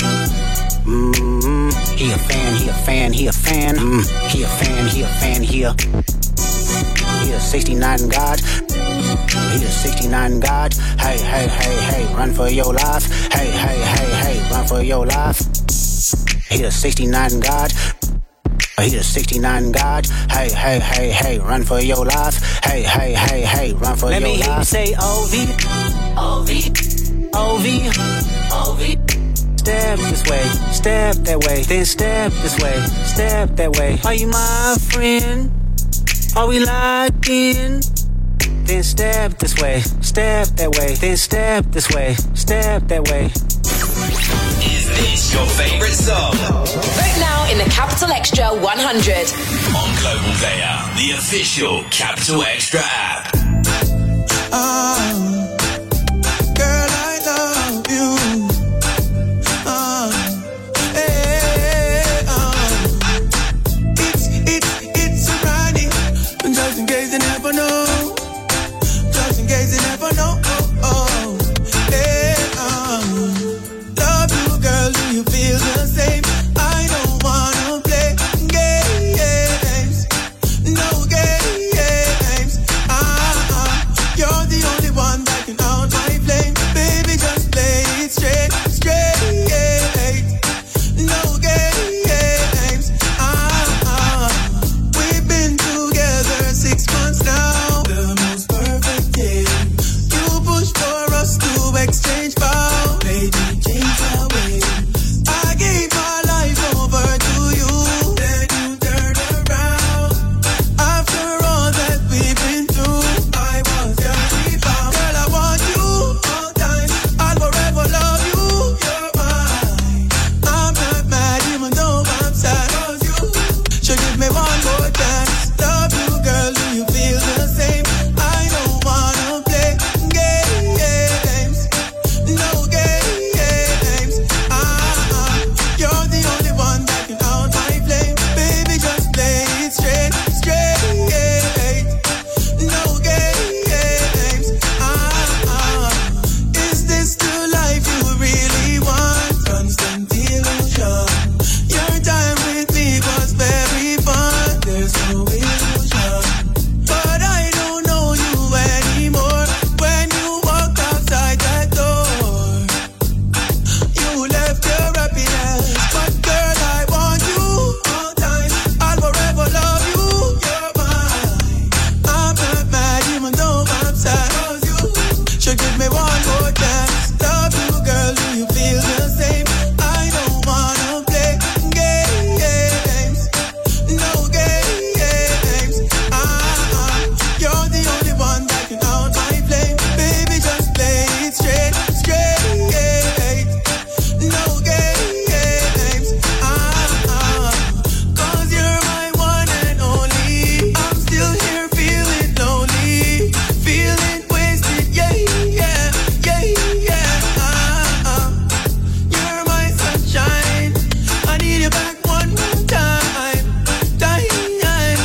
[SPEAKER 6] Mmm. He a fan, he a fan, he a fan. Mm. He a fan, he a fan, he a. He a sixty-nine God. He a sixty-nine God. Hey, hey, hey, hey, run for your life. Hey, hey, hey, hey, run for your life. He a sixty-nine God. He a sixty-nine God. Hey, hey, hey, hey, run for your life. Hey, hey, hey, hey, run for Let your life. Let me hear you say O V. O V. O V. O V. Step this way, step that way, then step this way, step that way. Are you my friend? Are we locked in? Then step this way, step that way, then step this way, step that way.
[SPEAKER 10] Is this your favorite song?
[SPEAKER 3] Vote now in the Capital Extra one hundred.
[SPEAKER 10] On Global Player, the official Capital Extra app.
[SPEAKER 21] Oh, girl, I love you. You're the only one. with me one more time. Love you, girl, do you feel the same? I don't wanna play games, no games. Ah, you're the only one that can out my flame. Baby, just play it straight, straight. No games. Ah, cause you're my one and only. I'm still here feeling lonely, feeling wasted. Yeah, yeah, yeah, yeah. Ah, you're my sunshine. I need you back one more time, time, time.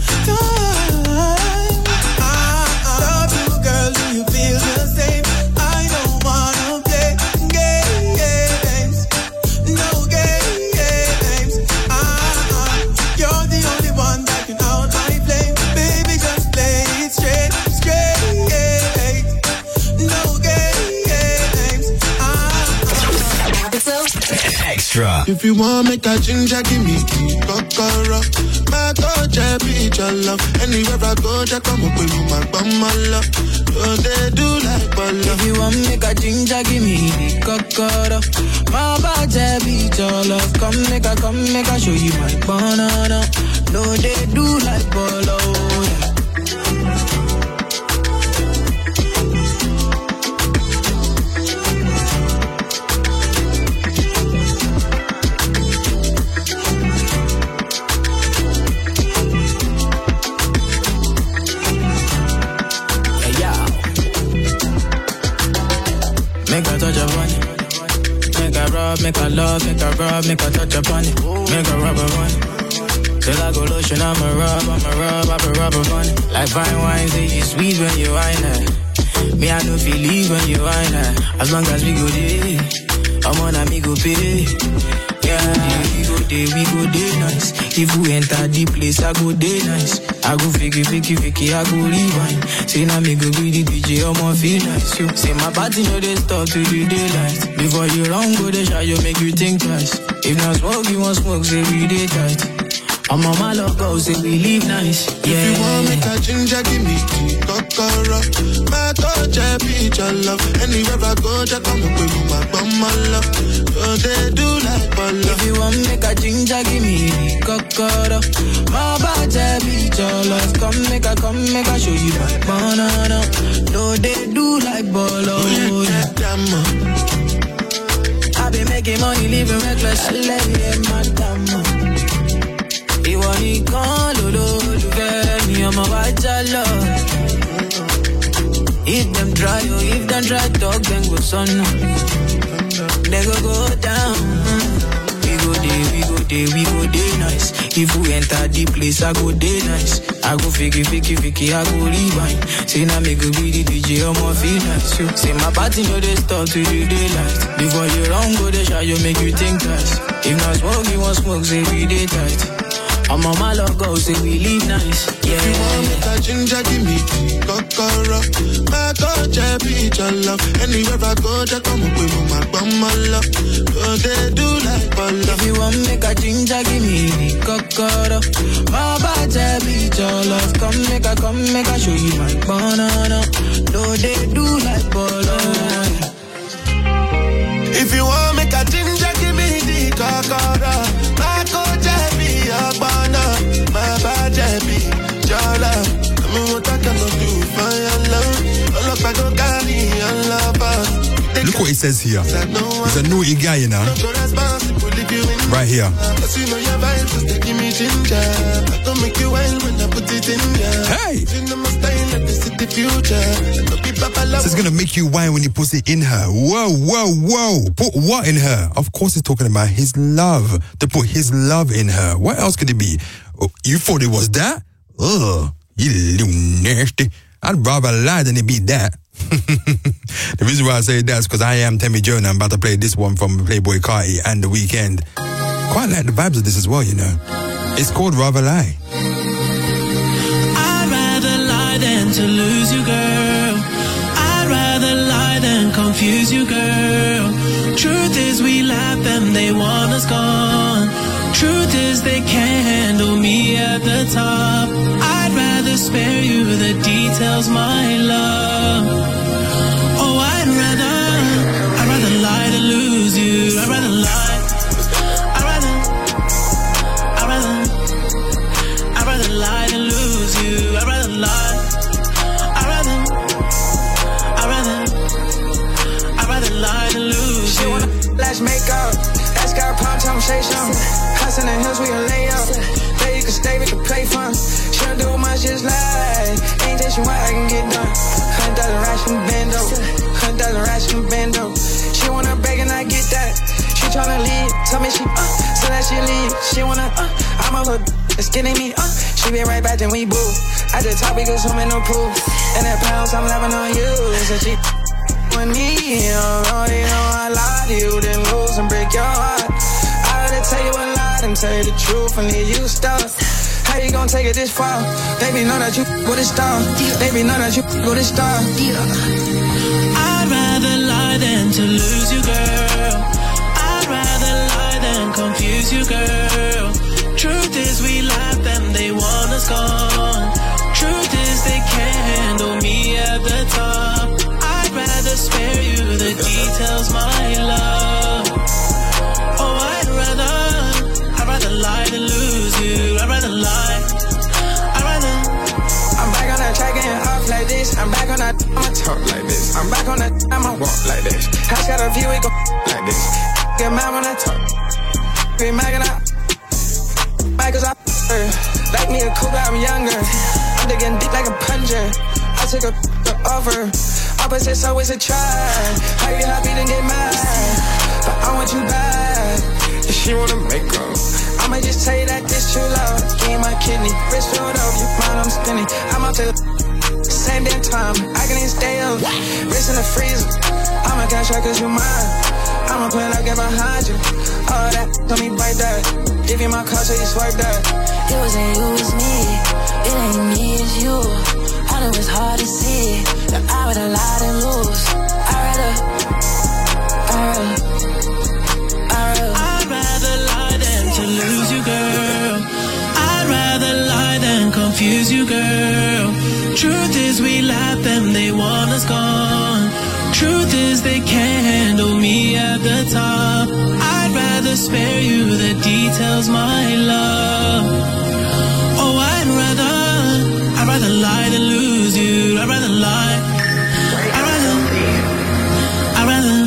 [SPEAKER 21] Ah, love you, girl. Do you feel the same? I don't wanna play games, no games. Ah, you're the only one that can out my flame. Baby, just play it straight, straight. No games. Ah.
[SPEAKER 29] Extra.
[SPEAKER 21] If you want make a ginger, give me key, kokoro. My coach, I be your love. Anywhere I go, just come up with my bum, my love. So they do like bala.
[SPEAKER 19] If you want make a ginger, give me the kokoro. My body beat your love. Come make a, come make a show you my banana. No, they do like bolo. Yeah, yeah. Make a touch upon it. Make a rub, make a love, make a rub, make a touch upon it. Make a rub upon it. Till I go lotion, I'm a rub, I'm a rub, I'm a rub upon it. Like fine wine, say you sweet when you wine it. Me, I know feel leave when you wine it. As long as we go there, I'm on a me go pay. Yeah, we go there, we go there nice. If we enter the place, I go there nice. I go fiki, fiki, fiki, I go rewind. Say now me go be the D J, I'ma feel nice. You say my party no they stop to the daylight. Before you run, go the shot, you make you think twice. If not smoke, you want smoke, say we day tight. I'm on my logo, say we live nice. Yeah.
[SPEAKER 21] If you want make a ginger, give me key, kokoro. My coach, I be your love. Anywhere I go, just come up with my bum, my love. So they do like bala.
[SPEAKER 19] If you want make a ginger, give me the kokoro. My body beat your love. Come make a, come make a show you my banana. No, they do like bolo. I be making money, living reckless. I let you madam. Ìwọ nìkan lolólùfẹ́ mi, ọmọ wa jálọ. If them try, oh, if them try talk, then go sọnù. They go go down. We go day, we go day, we go day nice. If we enter the place, I go day nice. I go fiki, fiki, fiki, I go rewind. Say now me go be the D J, I'ma feel nice. You say my party no they stop to the daylight. Before you run, go the shot, you make you think twice. If not smoke, you want smoke, say we day tight. I'm on my logo, say we live nice. Yeah.
[SPEAKER 21] If you want make a ginger, give me key, kokoro. My coach, I be your love. Anywhere I go, just come up with my bum, my love. So they do like bala.
[SPEAKER 19] If you want make a ginger, give me the kokoro. My body beat your love. Come make a, come make a show you my banana. No, they do like bolo.
[SPEAKER 21] If you want make a ginger, give me the kokoro. My coach, I be your banana. My body be your love. I mean, what I cannot do for your love. All up I go carry your love.
[SPEAKER 12] Look what he says here. He's a naughty guy, you know. Right here. Hey! This is gonna make you whine when he puts it in her. Whoa, whoa, whoa. Put what in her? Of course he's talking about his love. To put his love in her. What else could it be? Oh, you thought it was that? Ugh, you little nasty. I'd rather lie than it be that. The reason why I say that is because I am Temi Jonah. I'm about to play this one from Playboy Carti and The Weeknd. Quite like the vibes of this as well, you know. It's called Rather Lie.
[SPEAKER 19] I'd rather lie than to lose you, girl. I'd rather lie than confuse you, girl. Truth is we laugh and they want us gone. Truth is they can't handle me at the top. I'd rather spare you the details, my love. Oh,
[SPEAKER 21] some bando. She wanna break and I get that. She tryna leave, tell me she uh, so that she leave. She wanna uh, I'm a little it's getting me uh. She be right back then we boo. At the top we go swimming no proof. And that pounds I'm laughing on you. So she with me, oh, you know I lie to you, then lose and break your heart. I rather tell you a lie than tell you the truth and leave you stuck. How you gonna take it this far? Baby, know that you with a star. Baby, know that you with a star.
[SPEAKER 19] I'd rather lie than to lose you, girl. I'd rather lie than confuse you, girl. Truth is we laugh and they want us gone. Truth is they can't handle me at the top. I'd rather spare you the details, my love. Oh, I'd rather, I'd rather lie than lose you. I'd rather lie. I'd rather.
[SPEAKER 21] I'm back on that track and off like this. I'm back on that, I'ma talk like this. I'm back on that, I'ma walk like this. House got a view, we go like this. Get mad when I talk. Be mad when I. Mad cause I like me a cougar, I'm younger. I'm digging deep like a plunger. I took a the offer. Opposites always a try. How you happy then get mad? But I want you back. If she wanna make up, I'ma just tell you that this true love. Give my kidney, wrist filled up, you mind I'm spinning. I'm out to same damn time, I can even stay up. Wrist in the freezer, I'ma cash out cause you mine. I'ma put up, get behind you. All that, don't me bite that. Give you my card so you swipe that.
[SPEAKER 11] It wasn't you, it's me. It ain't me, it's you. I know it's hard to see that I would have lied and lose. I'd rather, I'd rather, I'd rather.
[SPEAKER 19] I'd rather lie than to lose you, girl. I'd rather lie than confuse you, girl. Truth is we laugh and they want us gone. Truth is they can't handle me at the top. I'd rather spare you the details, my love. Oh, I'd rather, I'd rather lie than lose you. I'd rather lie. I'd rather, I'd rather,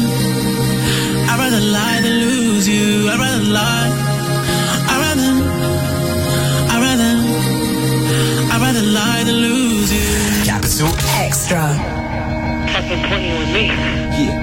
[SPEAKER 19] I'd rather lie than lose you. I'd rather lie. I'd rather, I'd rather, I'd rather lie than lose you.
[SPEAKER 10] Capital
[SPEAKER 11] Extra.
[SPEAKER 10] Fucking pointing with me.
[SPEAKER 7] Yeah.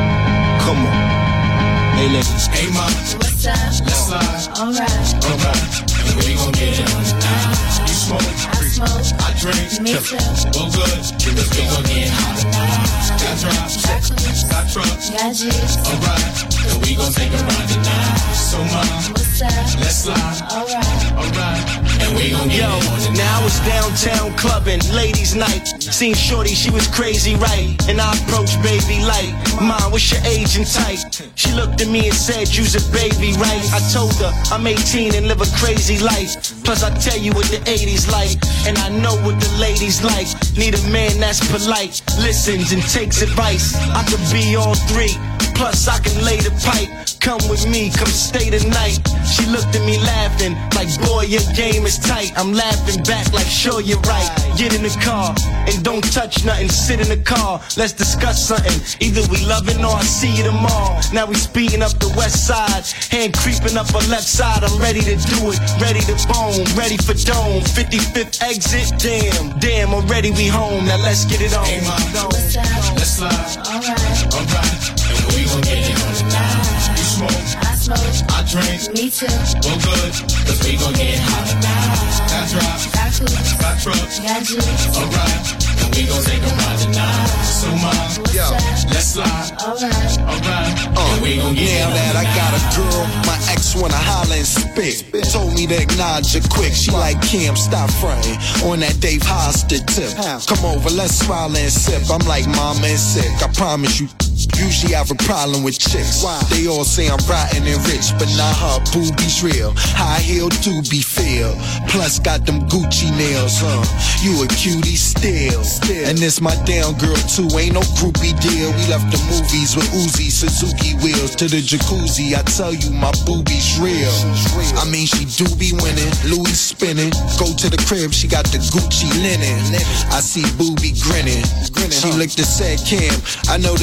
[SPEAKER 7] Come on. Hey, ladies.
[SPEAKER 10] Hey, ma.
[SPEAKER 11] What's up?
[SPEAKER 10] Let's slide.
[SPEAKER 11] Alright.
[SPEAKER 10] Alright. And we gon' get it on tonight. You smoke.
[SPEAKER 11] I smoke.
[SPEAKER 10] I drink.
[SPEAKER 11] Me too.
[SPEAKER 10] Well, good. Because we gon' get hot tonight. Got drops. Got trucks.
[SPEAKER 11] Got juice.
[SPEAKER 10] Alright. And we gon' take a ride tonight. So, ma.
[SPEAKER 11] What's up?
[SPEAKER 10] Let's slide.
[SPEAKER 11] Alright.
[SPEAKER 10] Alright. And we gon' get
[SPEAKER 28] Yo,
[SPEAKER 10] it on tonight.
[SPEAKER 28] now it's downtown clubbing, ladies' night. Seen shorty, she was crazy, right? And I approached baby like, Mom, what's your age and type? She looked at me and said, you's a baby, right? I told her, I'm eighteen and live a crazy life. Plus I tell you what the eighties like, and I know what the ladies like. Need a man that's polite, listens and takes advice. I could be all three, plus I can lay the pipe. Come with me, come stay the night. She looked at me laughing, like boy your game is tight. I'm laughing back like sure you're right. Get in the car, and don't touch nothing, sit in the car. Let's discuss something, either we loving or I see you tomorrow. Now we speeding up the west side, hand creeping up her left side. I'm ready to do it, ready to bone, ready for dome. fifty-fifth exit, damn, damn, already we home. Now let's get it on.
[SPEAKER 10] Hey, ma.
[SPEAKER 11] What's up?
[SPEAKER 10] Let's slide.
[SPEAKER 11] Alright.
[SPEAKER 10] Alright. And we gon' get it on tonight. You smoke.
[SPEAKER 11] I smoke.
[SPEAKER 10] I drink.
[SPEAKER 11] Me too.
[SPEAKER 10] Well, good. Cause we gon' get hot tonight. Got drops.
[SPEAKER 11] Got juice.
[SPEAKER 10] Got trucks.
[SPEAKER 11] Got juice.
[SPEAKER 10] Alright. And we gon' take a ride tonight. So, mom.
[SPEAKER 11] Yo.
[SPEAKER 10] Let's slide.
[SPEAKER 11] Alright.
[SPEAKER 10] Alright.
[SPEAKER 7] Uh,
[SPEAKER 10] and we gon' get
[SPEAKER 7] now
[SPEAKER 10] it
[SPEAKER 7] that
[SPEAKER 10] on
[SPEAKER 7] I got a
[SPEAKER 10] tonight.
[SPEAKER 7] girl, my ex wanna holler and spit. Told me to acknowledge her quick. She like, Kim, stop fronting on that Dave Hostert tip. Come over, let's smile and sip. I'm like, mama and sick. I promise you. Usually have a problem with chicks. They all say I'm rotten and rich, but not her boobies real. High heel do be feel. Plus got them Gucci nails, huh? You a cutie still. And this my down girl too, ain't no groupie deal. We left the movies with Uzi, Suzuki wheels to the jacuzzi. I tell you my boobies real. I mean she do be winning, Louis spinning. Go to the crib, she got the Gucci linen. I see boobie grinning. She licked the said Kim, I know that you be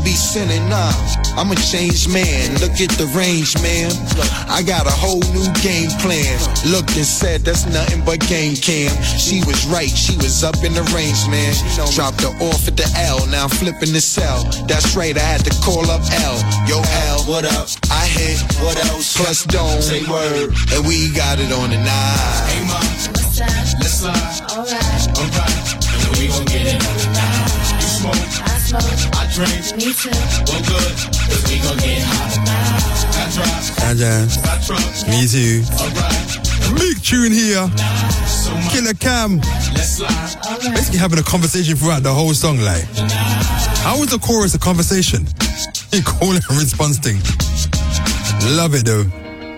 [SPEAKER 7] be sinning, nah. I'm a changed man. Look at the range, man. I got a whole new game plan. Looked and said that's nothing but game cam. She was right, she was up in the range, man. Dropped her off at the L, now I'm flipping the cell. That's right, I had to call up L. Yo, L, what up? I hit, what else? Plus Dome, say word, and we got it on the night.
[SPEAKER 10] Hey, ma, let's slide. Alright, alright, and then we gon' get it on the night. You smoke, I smoke, I drink, me too. Well, good, cause we gon' get hot tonight. I drive,
[SPEAKER 12] I jazz.
[SPEAKER 10] I trust,
[SPEAKER 12] Me too.
[SPEAKER 10] alright.
[SPEAKER 12] Big tune here. Killer Cam.
[SPEAKER 10] Let's slide.
[SPEAKER 12] Basically having a conversation throughout the whole song, like. How was the chorus a conversation? You call and response thing. Love it though.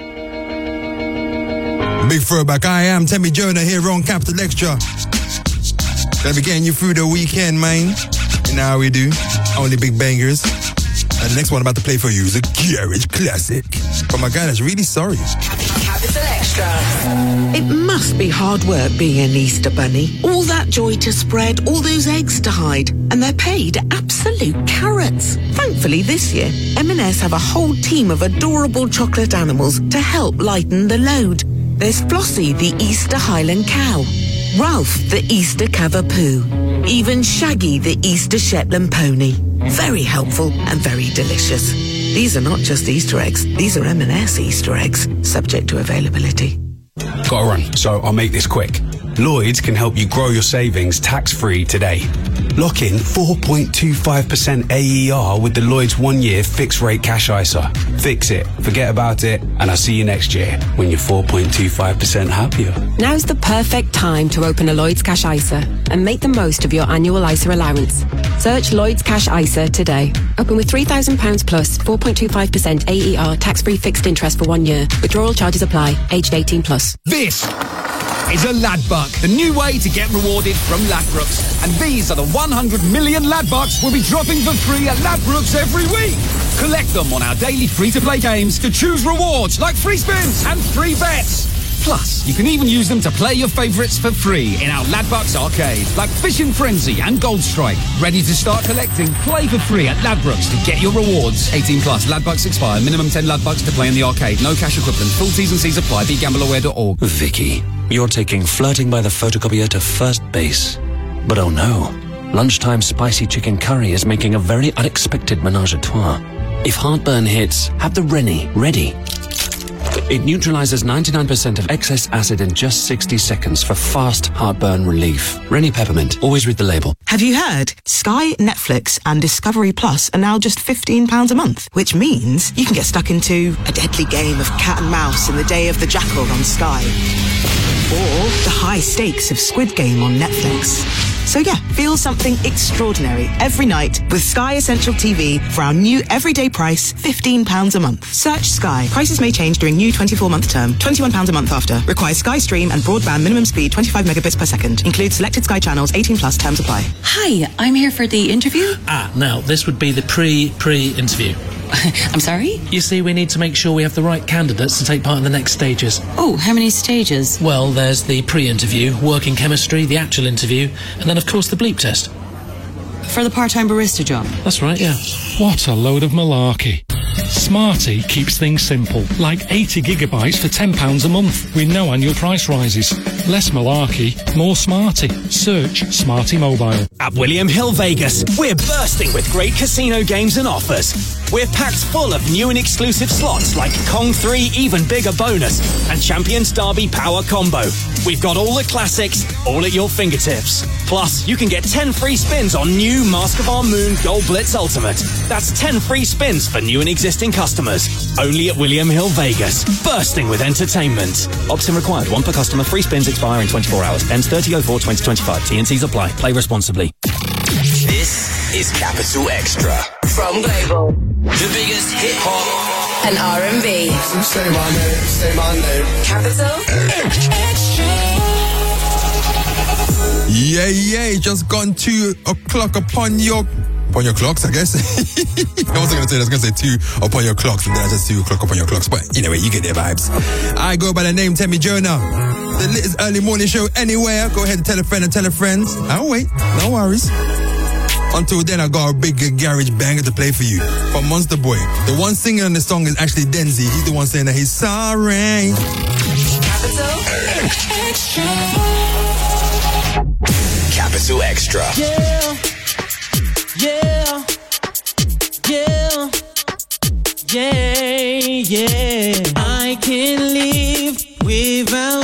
[SPEAKER 12] Big throwback. I am Temi Jonah here on Capital Extra. Gonna be getting you through the weekend, man. You know how we do. Only big bangers. And the next one I'm about to play for you is a garage classic from a guy that's really sorry.
[SPEAKER 8] Capital Extra. It must be hard work being an Easter bunny. All that joy to spread, all those eggs to hide, and they're paid absolute carrots. Thankfully this year, M and S have a whole team of adorable chocolate animals to help lighten the load. There's Flossie, the Easter Highland cow, Ralph, the Easter Cavapoo, even Shaggy, the Easter Shetland pony. Very helpful and very delicious. These are not just Easter eggs, these are M and S Easter eggs, subject to availability.
[SPEAKER 9] Gotta run, so I'll make this quick. Lloyds can help you grow your savings tax-free today. Lock in four point two five percent A E R with the Lloyds one-year fixed-rate cash I S A. Fix it, forget about it, and I'll see you next year when you're four point two five percent happier.
[SPEAKER 13] Now's the perfect time to open a Lloyds Cash I S A and make the most of your annual I S A allowance. Search Lloyds Cash I S A today. Open with three thousand pounds plus four point two five percent A E R tax-free fixed interest for one year. Withdrawal charges apply. Aged eighteen plus.
[SPEAKER 14] This is a Ladbuck, the new way to get rewarded from Ladbrokes. And these are the one hundred million Ladbucks we'll be dropping for free at Ladbrokes every week. Collect them on our daily free-to-play games to choose rewards like free spins and free bets. Plus, you can even use them to play your favourites for free in our Ladbucks arcade, like Fishing Frenzy and Gold Strike. Ready to start collecting? Play for free at Ladbrokes to get your rewards. eighteen plus. Ladbucks expire. Minimum ten Ladbucks to play in the arcade. No cash equivalent. Full T's and C's apply. be gamble aware dot org.
[SPEAKER 15] Vicky, you're taking flirting by the photocopier to first base. But oh no, lunchtime spicy chicken curry is making a very unexpected menage a trois. If heartburn hits, have the Rennie ready. It neutralizes ninety-nine percent of excess acid in just sixty seconds for fast heartburn relief. Rennie Peppermint. Always read the label.
[SPEAKER 16] Have you heard? Sky, Netflix and Discovery Plus are now just fifteen pounds a month, which means you can get stuck into a deadly game of cat and mouse in the Day of the Jackal on Sky. Or the high stakes of Squid Game on Netflix. So yeah, feel something extraordinary every night with Sky Essential T V for our new everyday price, fifteen pounds a month. Search Sky. Prices may change during new twenty-four month term. twenty-one pounds a month after. Requires Sky Stream and broadband minimum speed twenty-five megabits per second. Includes selected Sky channels. eighteen plus terms apply.
[SPEAKER 17] Hi, I'm here for the interview.
[SPEAKER 18] Ah, now, this would be the pre-pre-interview.
[SPEAKER 17] I'm sorry?
[SPEAKER 18] You see, we need to make sure we have the right candidates to take part in the next stages.
[SPEAKER 17] Oh, how many stages?
[SPEAKER 18] Well, there's the pre-interview, working chemistry, the actual interview, and then, of course, the bleep test.
[SPEAKER 17] For the part-time barista job?
[SPEAKER 18] That's right, yeah.
[SPEAKER 20] What a load of malarkey. Smarty keeps things simple, like eighty gigabytes for ten pounds a month, with no annual price rises. Less malarkey, more Smarty. Search Smarty Mobile.
[SPEAKER 28] At William Hill Vegas, we're bursting with great casino games and offers. We're packed full of new and exclusive slots like Kong three Even Bigger Bonus and Champions Derby Power Combo. We've got all the classics, all at your fingertips. Plus, you can get ten free spins on new Mask of Our Moon Gold Blitz Ultimate. That's ten free spins for new and existing customers. Only at William Hill Vegas. Bursting with entertainment. Opt-in required. One per customer. Free spins expire in twenty-four hours. Ends thirty oh four twenty twenty-five. T and C's apply. Play responsibly.
[SPEAKER 22] This is Capital Extra.
[SPEAKER 8] From Global.
[SPEAKER 22] The biggest hip hop
[SPEAKER 8] and R and B.
[SPEAKER 22] Say my name, say my name.
[SPEAKER 8] Capital Extra.
[SPEAKER 12] Yeah, yeah, just gone two o'clock upon your upon your clocks, I guess. I wasn't gonna say that, I was gonna say two upon your clocks, and then I just two o'clock upon your clocks. But anyway, you get their vibes. I go by the name Temi Jonah. The latest early morning show anywhere. Go ahead and tell a friend and tell a friend. I'll wait. No worries. Until then, I got a big garage banger to play for you from Monster Boy. The one singing on the song is actually Denzi. He's the one saying that he's sorry.
[SPEAKER 29] Capital Extra.
[SPEAKER 19] Yeah, yeah, yeah, yeah, yeah. I can't live without